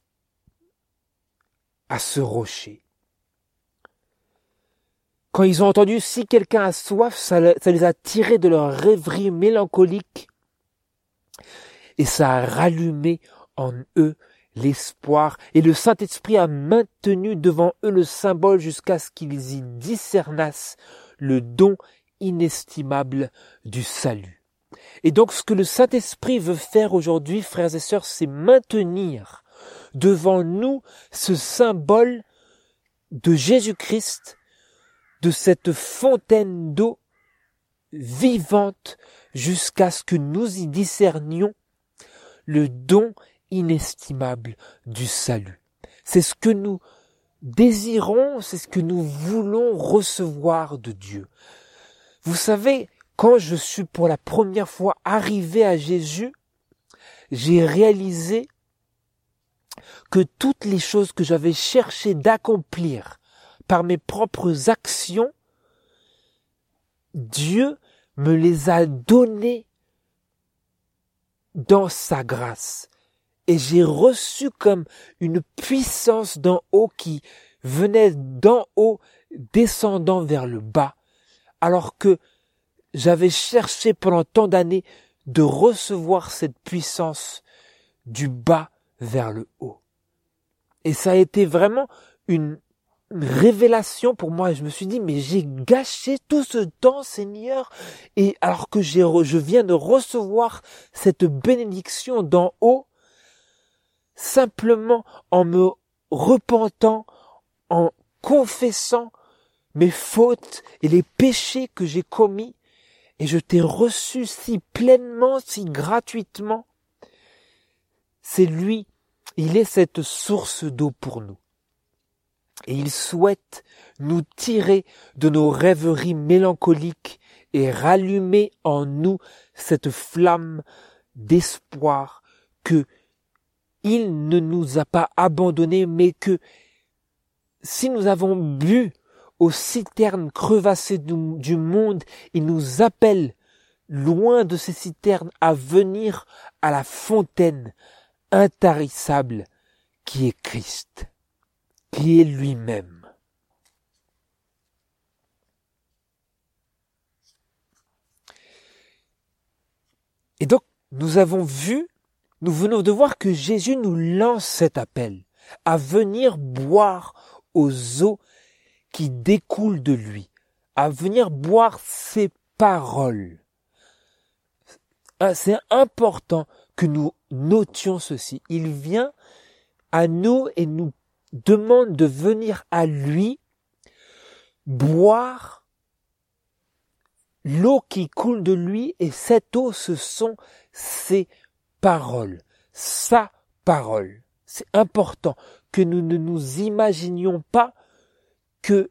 à ce rocher. Quand ils ont entendu si quelqu'un a soif, ça, ça les a tirés de leur rêverie mélancolique et ça a rallumé en eux l'espoir, et le Saint-Esprit a maintenu devant eux le symbole jusqu'à ce qu'ils y discernassent le don inestimable du salut. Et donc ce que le Saint-Esprit veut faire aujourd'hui, frères et sœurs, c'est maintenir devant nous ce symbole de Jésus-Christ, de cette fontaine d'eau vivante, jusqu'à ce que nous y discernions le don inestimable du salut. C'est ce que nous désirons, c'est ce que nous voulons recevoir de Dieu. Vous savez, quand je suis pour la première fois arrivé à Jésus, j'ai réalisé que toutes les choses que j'avais cherché d'accomplir par mes propres actions, Dieu me les a données dans sa grâce. Et j'ai reçu comme une puissance d'en haut qui venait d'en haut, descendant vers le bas, alors que j'avais cherché pendant tant d'années de recevoir cette puissance du bas vers le haut. Et ça a été vraiment une, une révélation pour moi. Et je me suis dit, mais j'ai gâché tout ce temps, Seigneur, et alors que j'ai, je viens de recevoir cette bénédiction d'en haut, simplement en me repentant, en confessant mes fautes et les péchés que j'ai commis, et je t'ai reçu si pleinement, si gratuitement. C'est lui, il est cette source d'eau pour nous. Et il souhaite nous tirer de nos rêveries mélancoliques et rallumer en nous cette flamme d'espoir que il ne nous a pas abandonnés, mais que si nous avons bu aux citernes crevassées du, du monde, il nous appelle loin de ces citernes à venir à la fontaine intarissable qui est Christ, qui est lui-même. Et donc, nous avons vu, nous venons de voir que Jésus nous lance cet appel à venir boire aux eaux qui découlent de lui, à venir boire ses paroles. C'est important que nous notions ceci. Il vient à nous et nous demande de venir à lui boire l'eau qui coule de lui, et cette eau, ce sont ses paroles, sa parole. C'est important que nous ne nous imaginions pas que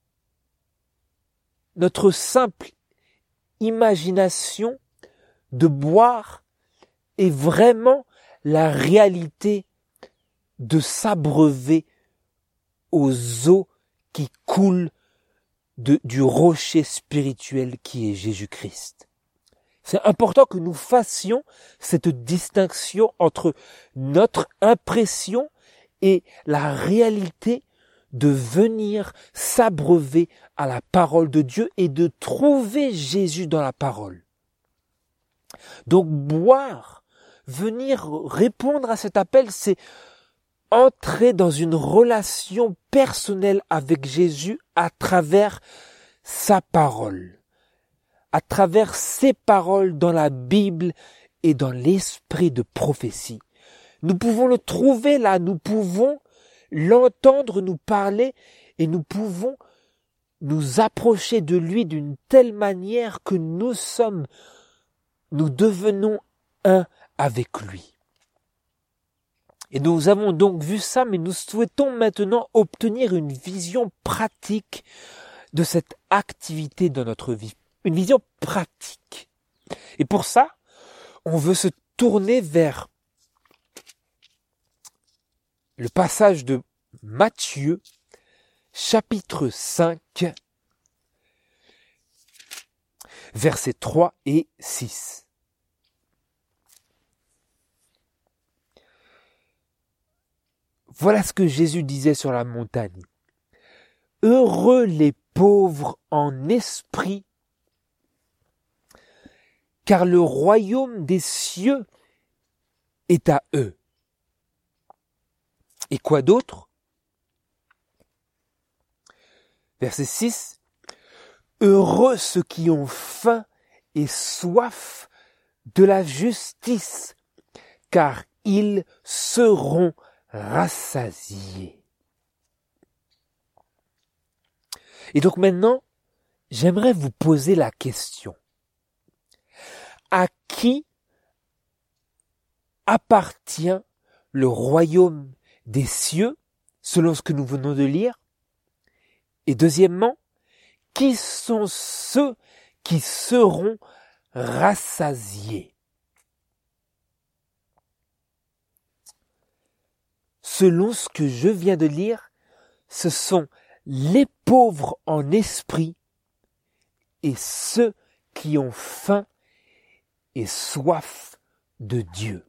notre simple imagination de boire est vraiment la réalité de s'abreuver aux eaux qui coulent de, du rocher spirituel qui est Jésus-Christ. C'est important que nous fassions cette distinction entre notre impression et la réalité de venir s'abreuver à la parole de Dieu et de trouver Jésus dans la parole. Donc boire, venir répondre à cet appel, c'est entrer dans une relation personnelle avec Jésus à travers sa parole, à travers ses paroles dans la Bible est dans l'esprit de prophétie. Nous pouvons le trouver là, nous pouvons l'entendre nous parler et nous pouvons nous approcher de lui d'une telle manière que nous sommes, nous devenons un avec lui. Et nous avons donc vu ça, mais nous souhaitons maintenant obtenir une vision pratique de cette activité dans notre vie. Une vision pratique. Et pour ça, on veut se tourner vers le passage de Matthieu, chapitre cinq, versets trois et six. Voilà ce que Jésus disait sur la montagne. Heureux les pauvres en esprit, car le royaume des cieux est à eux. Et quoi d'autre? Verset six. Heureux ceux qui ont faim et soif de la justice, car ils seront rassasiés. Et donc maintenant, j'aimerais vous poser la question. À qui appartient le royaume des cieux, selon ce que nous venons de lire? Et deuxièmement, qui sont ceux qui seront rassasiés? Selon ce que je viens de lire, ce sont les pauvres en esprit et ceux qui ont faim et soif de Dieu.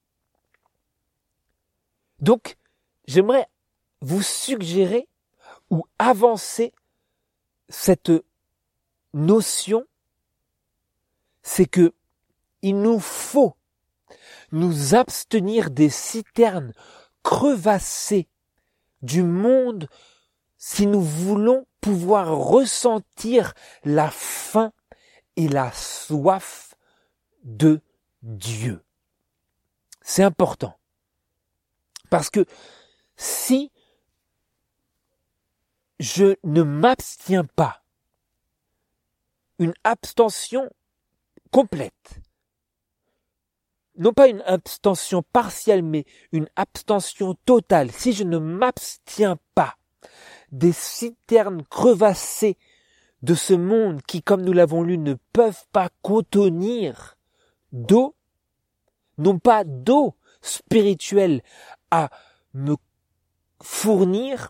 Donc, j'aimerais vous suggérer ou avancer cette notion, c'est que il nous faut nous abstenir des citernes crevassées du monde si nous voulons pouvoir ressentir la faim et la soif de Dieu. C'est important. Parce que si je ne m'abstiens pas, une abstention complète, non pas une abstention partielle, mais une abstention totale, si je ne m'abstiens pas des citernes crevassées de ce monde qui, comme nous l'avons lu, ne peuvent pas contenir d'eau, non pas d'eau spirituelle à me fournir,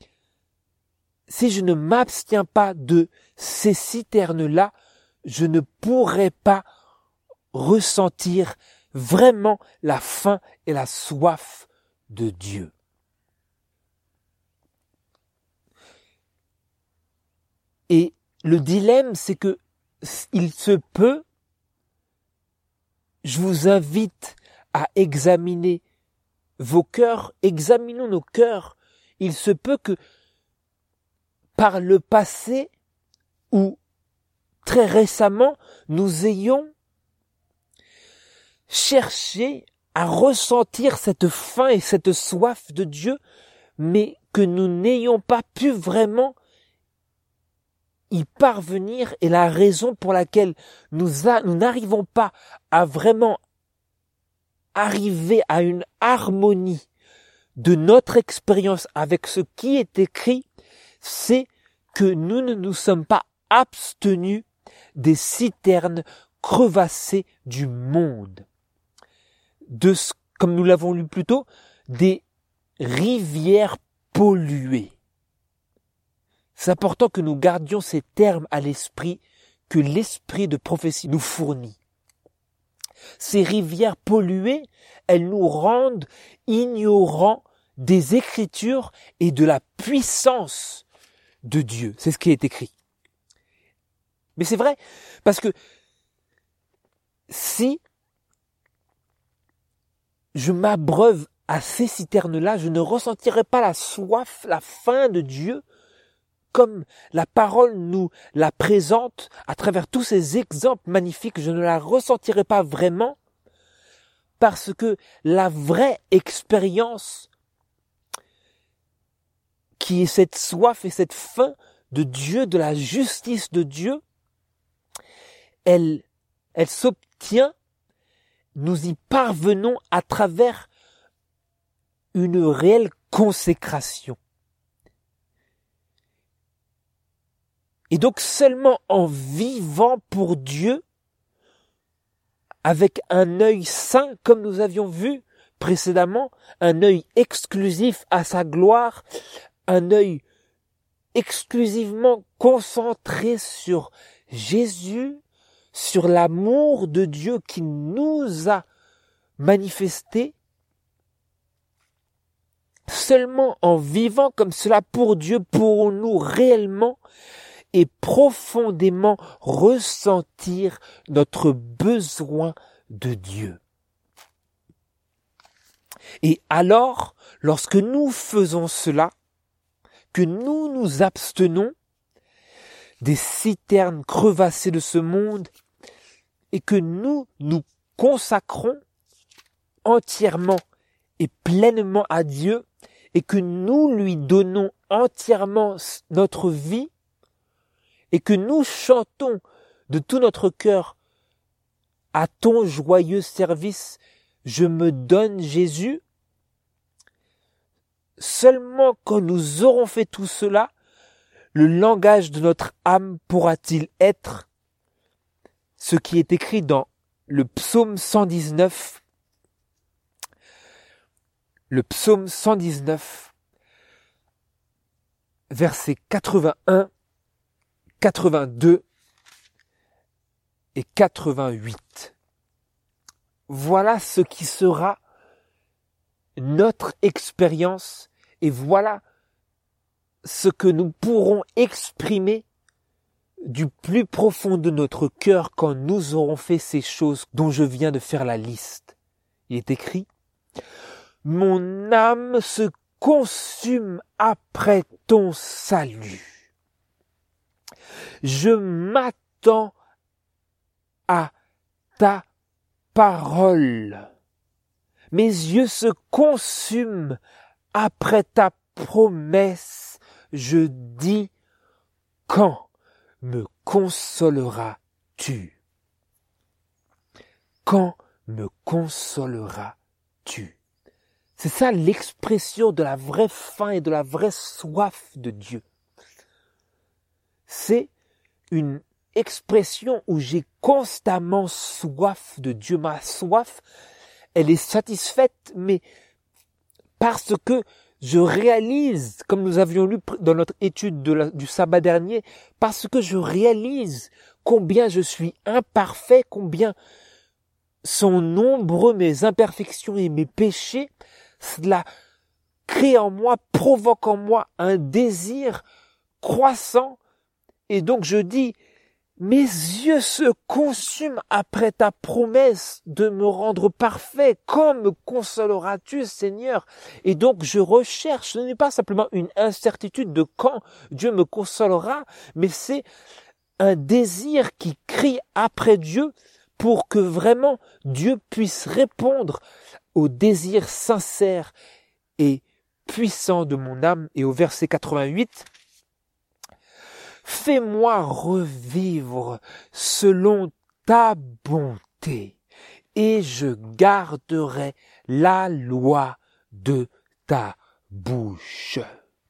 si je ne m'abstiens pas de ces citernes-là, je ne pourrai pas ressentir vraiment la faim et la soif de Dieu. Et le dilemme, c'est que il se peut, je vous invite à examiner vos cœurs, examinons nos cœurs. Il se peut que par le passé ou très récemment, nous ayons cherché à ressentir cette faim et cette soif de Dieu, mais que nous n'ayons pas pu vraiment y parvenir, et la raison pour laquelle nous, a, nous n'arrivons pas à vraiment arriver à une harmonie de notre expérience avec ce qui est écrit, c'est que nous ne nous sommes pas abstenus des citernes crevassées du monde, de, comme nous l'avons lu plus tôt, des rivières polluées. C'est important que nous gardions ces termes à l'esprit que l'esprit de prophétie nous fournit. Ces rivières polluées, elles nous rendent ignorants des Écritures et de la puissance de Dieu. C'est ce qui est écrit. Mais c'est vrai, parce que si je m'abreuve à ces citernes-là, je ne ressentirai pas la soif, la faim de Dieu, comme la parole nous la présente à travers tous ces exemples magnifiques. Je ne la ressentirai pas vraiment parce que la vraie expérience qui est cette soif et cette faim de Dieu, de la justice de Dieu, elle, elle s'obtient, nous y parvenons à travers une réelle consécration. Et donc seulement en vivant pour Dieu, avec un œil saint, comme nous avions vu précédemment, un œil exclusif à sa gloire, un œil exclusivement concentré sur Jésus, sur l'amour de Dieu qui nous a manifesté. Seulement en vivant comme cela pour Dieu, pourrons-nous réellement et profondément ressentir notre besoin de Dieu. Et alors, lorsque nous faisons cela, que nous nous abstenons des citernes crevassées de ce monde et que nous nous consacrons entièrement et pleinement à Dieu et que nous lui donnons entièrement notre vie et que nous chantons de tout notre cœur à ton joyeux service, je me donne Jésus. Seulement quand nous aurons fait tout cela, le langage de notre âme pourra-t-il être ce qui est écrit dans le psaume cent dix-neuf, le psaume cent dix-neuf, versets quatre-vingt-un, quatre-vingt-deux et quatre-vingt-huit. Voilà ce qui sera notre expérience et voilà ce que nous pourrons exprimer du plus profond de notre cœur quand nous aurons fait ces choses dont je viens de faire la liste. Il est écrit: mon âme se consume après ton salut. Je m'attends à ta parole. Mes yeux se consument après ta promesse. Je dis: quand me consoleras-tu? Quand me consoleras-tu? C'est ça l'expression de la vraie faim et de la vraie soif de Dieu. C'est une expression où j'ai constamment soif de Dieu. Ma soif, elle est satisfaite, mais parce que je réalise, comme nous avions lu dans notre étude de la, du sabbat dernier, parce que je réalise combien je suis imparfait, combien sont nombreux mes imperfections et mes péchés, cela crée en moi, provoque en moi un désir croissant. Et donc je dis: mes yeux se consument après ta promesse de me rendre parfait. Quand me consoleras-tu, Seigneur? Et donc je recherche, ce n'est pas simplement une incertitude de quand Dieu me consolera, mais c'est un désir qui crie après Dieu pour que vraiment Dieu puisse répondre au désir sincère et puissant de mon âme. Et au verset quatre-vingt-huit, fais-moi revivre selon ta bonté, et je garderai la loi de ta bouche.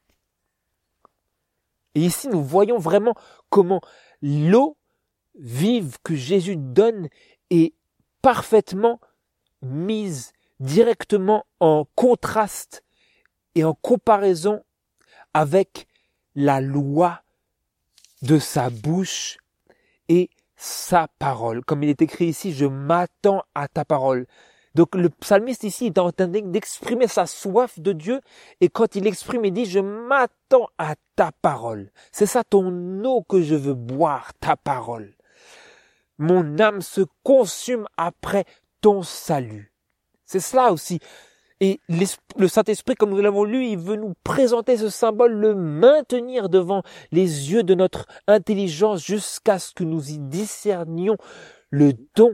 Et ici, nous voyons vraiment comment l'eau vive que Jésus donne est parfaitement mise directement en contraste et en comparaison avec la loi de sa bouche et sa parole. Comme il est écrit ici, je m'attends à ta parole. Donc le psalmiste ici est en train d'exprimer sa soif de Dieu, et quand il exprime, il dit: je m'attends à ta parole. C'est ça ton eau que je veux boire, ta parole. Mon âme se consume après ton salut. C'est cela aussi. Et le Saint-Esprit, comme nous l'avons lu, il veut nous présenter ce symbole, le maintenir devant les yeux de notre intelligence jusqu'à ce que nous y discernions le don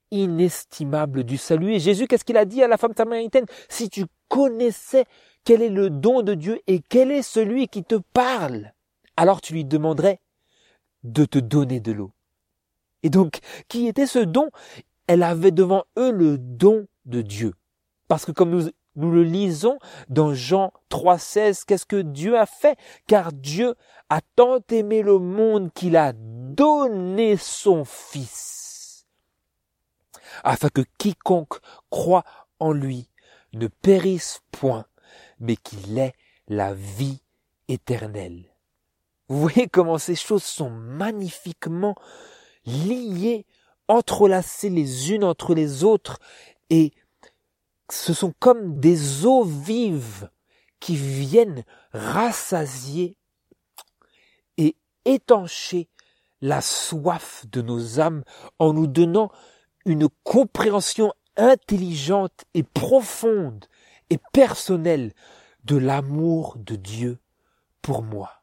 inestimable du salut. Et Jésus, qu'est-ce qu'il a dit à la femme samaritaine? Si tu connaissais quel est le don de Dieu et quel est celui qui te parle, alors tu lui demanderais de te donner de l'eau. Et donc, qui était ce don? Elle avait devant eux le don de Dieu. Parce que comme nous, nous le lisons dans Jean trois seize, qu'est-ce que Dieu a fait? Car Dieu a tant aimé le monde qu'il a donné son Fils, afin que quiconque croit en lui ne périsse point, mais qu'il ait la vie éternelle. Vous voyez comment ces choses sont magnifiquement liées, entrelacées les unes entre les autres, et ce sont comme des eaux vives qui viennent rassasier et étancher la soif de nos âmes en nous donnant une compréhension intelligente et profonde et personnelle de l'amour de Dieu pour moi.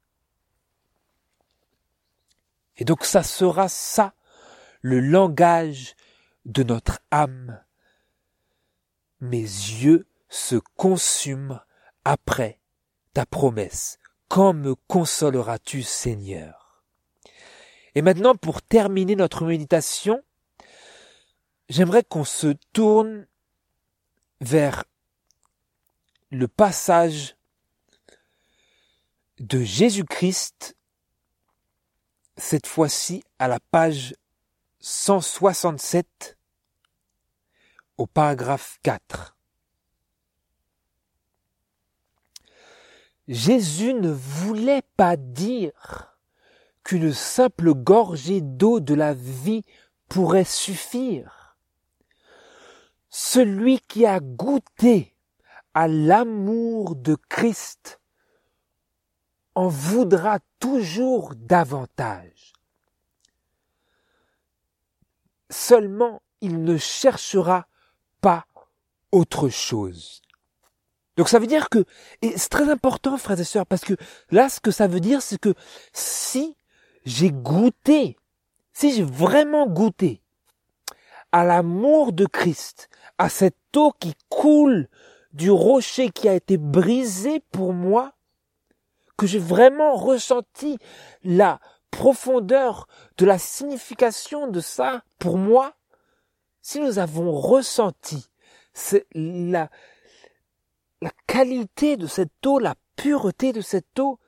Et donc ça sera ça, le langage de notre âme. Mes yeux se consument après ta promesse. Quand me consoleras-tu, Seigneur? Et maintenant, pour terminer notre méditation, j'aimerais qu'on se tourne vers le passage de Jésus-Christ, cette fois-ci à la page cent soixante-sept, au paragraphe quatre. Jésus ne voulait pas dire qu'une simple gorgée d'eau de la vie pourrait suffire. Celui qui a goûté à l'amour de Christ en voudra toujours davantage. Seulement, il ne cherchera pas autre chose. Donc ça veut dire que, et c'est très important frères et sœurs, parce que là ce que ça veut dire c'est que si j'ai goûté, si j'ai vraiment goûté à l'amour de Christ, à cette eau qui coule du rocher qui a été brisé pour moi, que j'ai vraiment ressenti la profondeur de la signification de ça pour moi, si nous avons ressenti c'est la, la qualité de cette eau, la pureté de cette eau,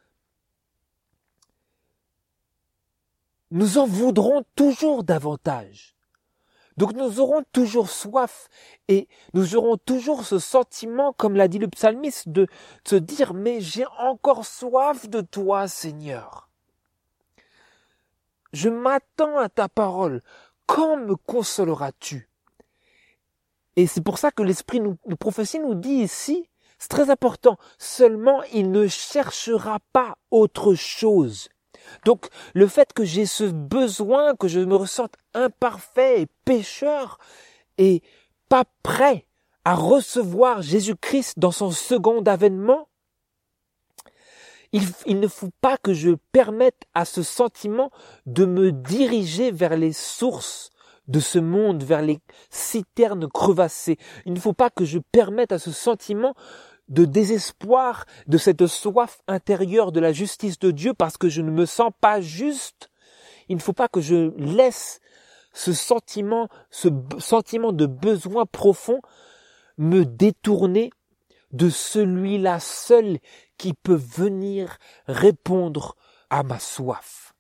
nous en voudrons toujours davantage. Donc nous aurons toujours soif et nous aurons toujours ce sentiment, comme l'a dit le psalmiste, de se dire « Mais j'ai encore soif de toi, Seigneur. Je m'attends à ta parole. Quand me consoleras-tu » Et c'est pour ça que l'Esprit nous, de prophétie nous dit ici, c'est très important, seulement il ne cherchera pas autre chose. Donc, le fait que j'ai ce besoin, que je me ressente imparfait et pécheur, et pas prêt à recevoir Jésus-Christ dans son second avènement, il, il ne faut pas que je permette à ce sentiment de me diriger vers les sources de ce monde, vers les citernes crevassées. Il ne faut pas que je permette à ce sentiment de désespoir, de cette soif intérieure de la justice de Dieu parce que je ne me sens pas juste. Il ne faut pas que je laisse ce sentiment, ce sentiment de besoin profond me détourner de celui-là seul qui peut venir répondre à ma soif.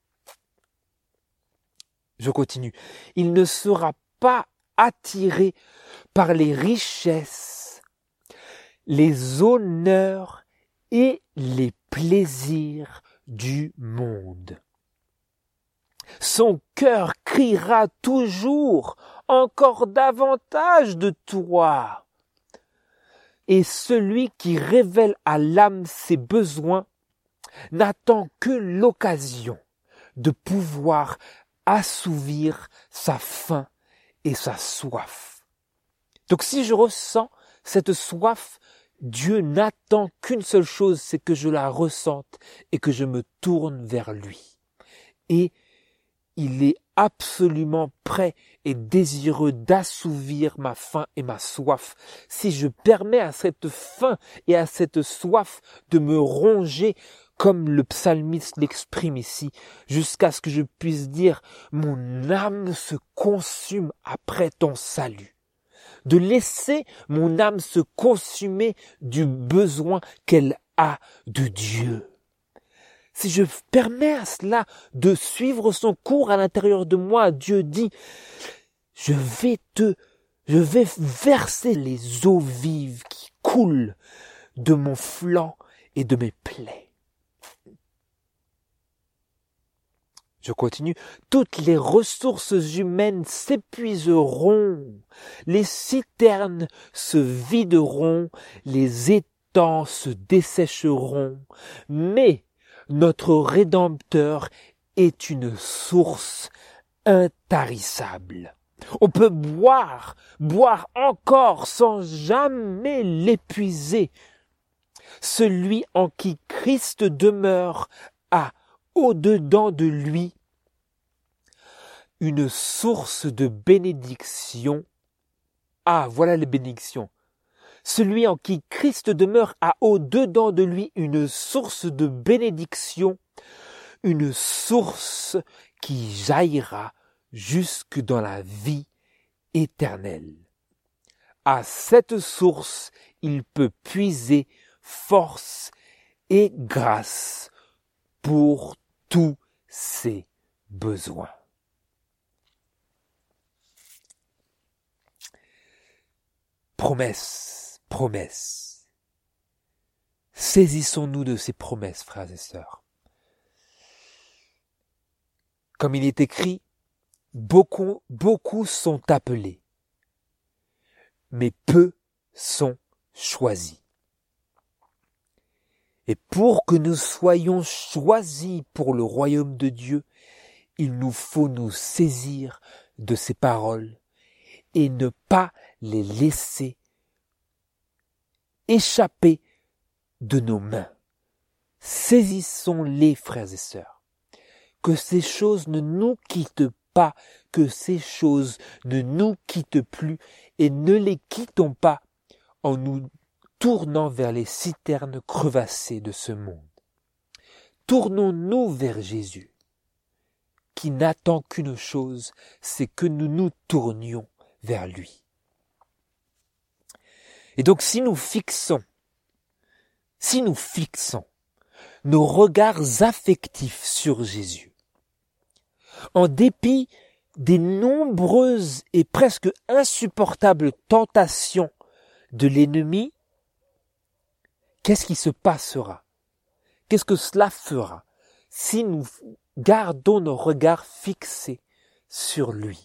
Je continue. Il ne sera pas attiré par les richesses, les honneurs et les plaisirs du monde. Son cœur criera toujours encore davantage de toi. Et celui qui révèle à l'âme ses besoins n'attend que l'occasion de pouvoir assouvir sa faim et sa soif. Donc si je ressens cette soif, Dieu n'attend qu'une seule chose, c'est que je la ressente et que je me tourne vers lui. Et il est absolument prêt et désireux d'assouvir ma faim et ma soif. Si je permets à cette faim et à cette soif de me ronger, comme le psalmiste l'exprime ici, jusqu'à ce que je puisse dire « Mon âme se consume après ton salut ». De laisser mon âme se consumer du besoin qu'elle a de Dieu. Si je permets à cela de suivre son cours à l'intérieur de moi, Dieu dit, je vais te, je vais verser les eaux vives qui coulent de mon flanc et de mes plaies. Je continue. Toutes les ressources humaines s'épuiseront, les citernes se videront, les étangs se dessécheront, mais notre Rédempteur est une source intarissable. On peut boire, boire encore sans jamais l'épuiser. Celui en qui Christ demeure a au-dedans de lui une source de bénédiction. Ah, voilà les bénédictions. Celui en qui Christ demeure a au-dedans de lui une source de bénédiction, une source qui jaillira jusque dans la vie éternelle. À cette source, il peut puiser force et grâce pour tous ses besoins. Promesse, promesse. Saisissons-nous de ces promesses, frères et sœurs. Comme il est écrit, beaucoup, beaucoup sont appelés, mais peu sont choisis. Et pour que nous soyons choisis pour le royaume de Dieu, il nous faut nous saisir de ces paroles et ne pas les laisser échapper de nos mains. Saisissons-les, frères et sœurs. Que ces choses ne nous quittent pas, que ces choses ne nous quittent plus et ne les quittons pas en nous tournant vers les citernes crevassées de ce monde. Tournons-nous vers Jésus, qui n'attend qu'une chose, c'est que nous nous tournions vers lui. Et donc si nous fixons, si nous fixons nos regards affectifs sur Jésus, en dépit des nombreuses et presque insupportables tentations de l'ennemi, qu'est-ce qui se passera? Qu'est-ce que cela fera si nous gardons nos regards fixés sur lui?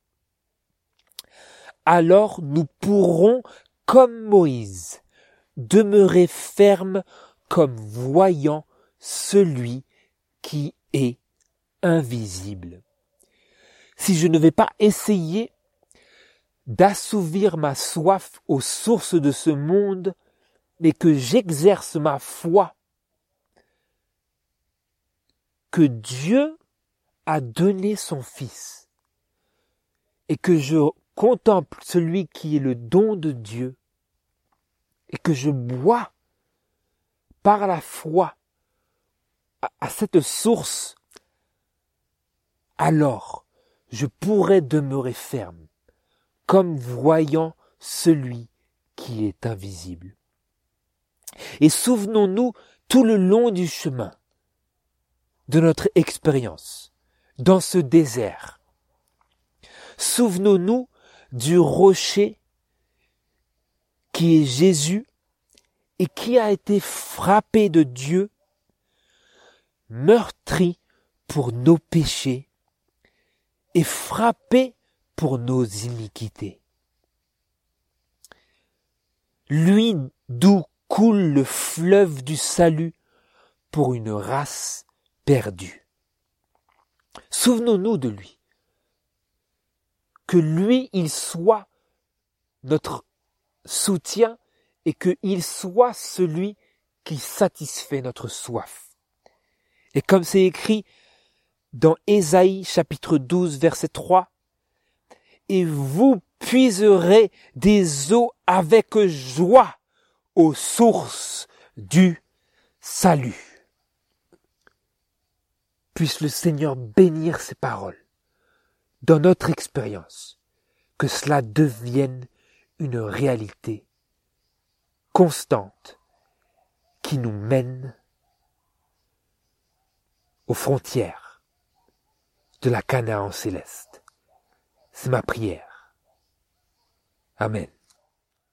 Alors nous pourrons, comme Moïse, demeurer fermes comme voyant celui qui est invisible. Si je ne vais pas essayer d'assouvir ma soif aux sources de ce monde, mais que j'exerce ma foi que Dieu a donné son Fils et que je contemple celui qui est le don de Dieu et que je bois par la foi à, à cette source, alors je pourrai demeurer ferme comme voyant celui qui est invisible. Et souvenons-nous tout le long du chemin de notre expérience dans ce désert. Souvenons-nous du rocher qui est Jésus et qui a été frappé de Dieu, meurtri pour nos péchés et frappé pour nos iniquités. Lui d'où coule le fleuve du salut pour une race perdue. Souvenons-nous de lui. Que lui, il soit notre soutien et qu'il soit celui qui satisfait notre soif. Et comme c'est écrit, dans Ésaïe chapitre douze verset trois, « Et vous puiserez des eaux avec joie aux sources du salut. » Puisse le Seigneur bénir ces paroles dans notre expérience, que cela devienne une réalité constante qui nous mène aux frontières de la Canaan céleste. C'est ma prière. Amen.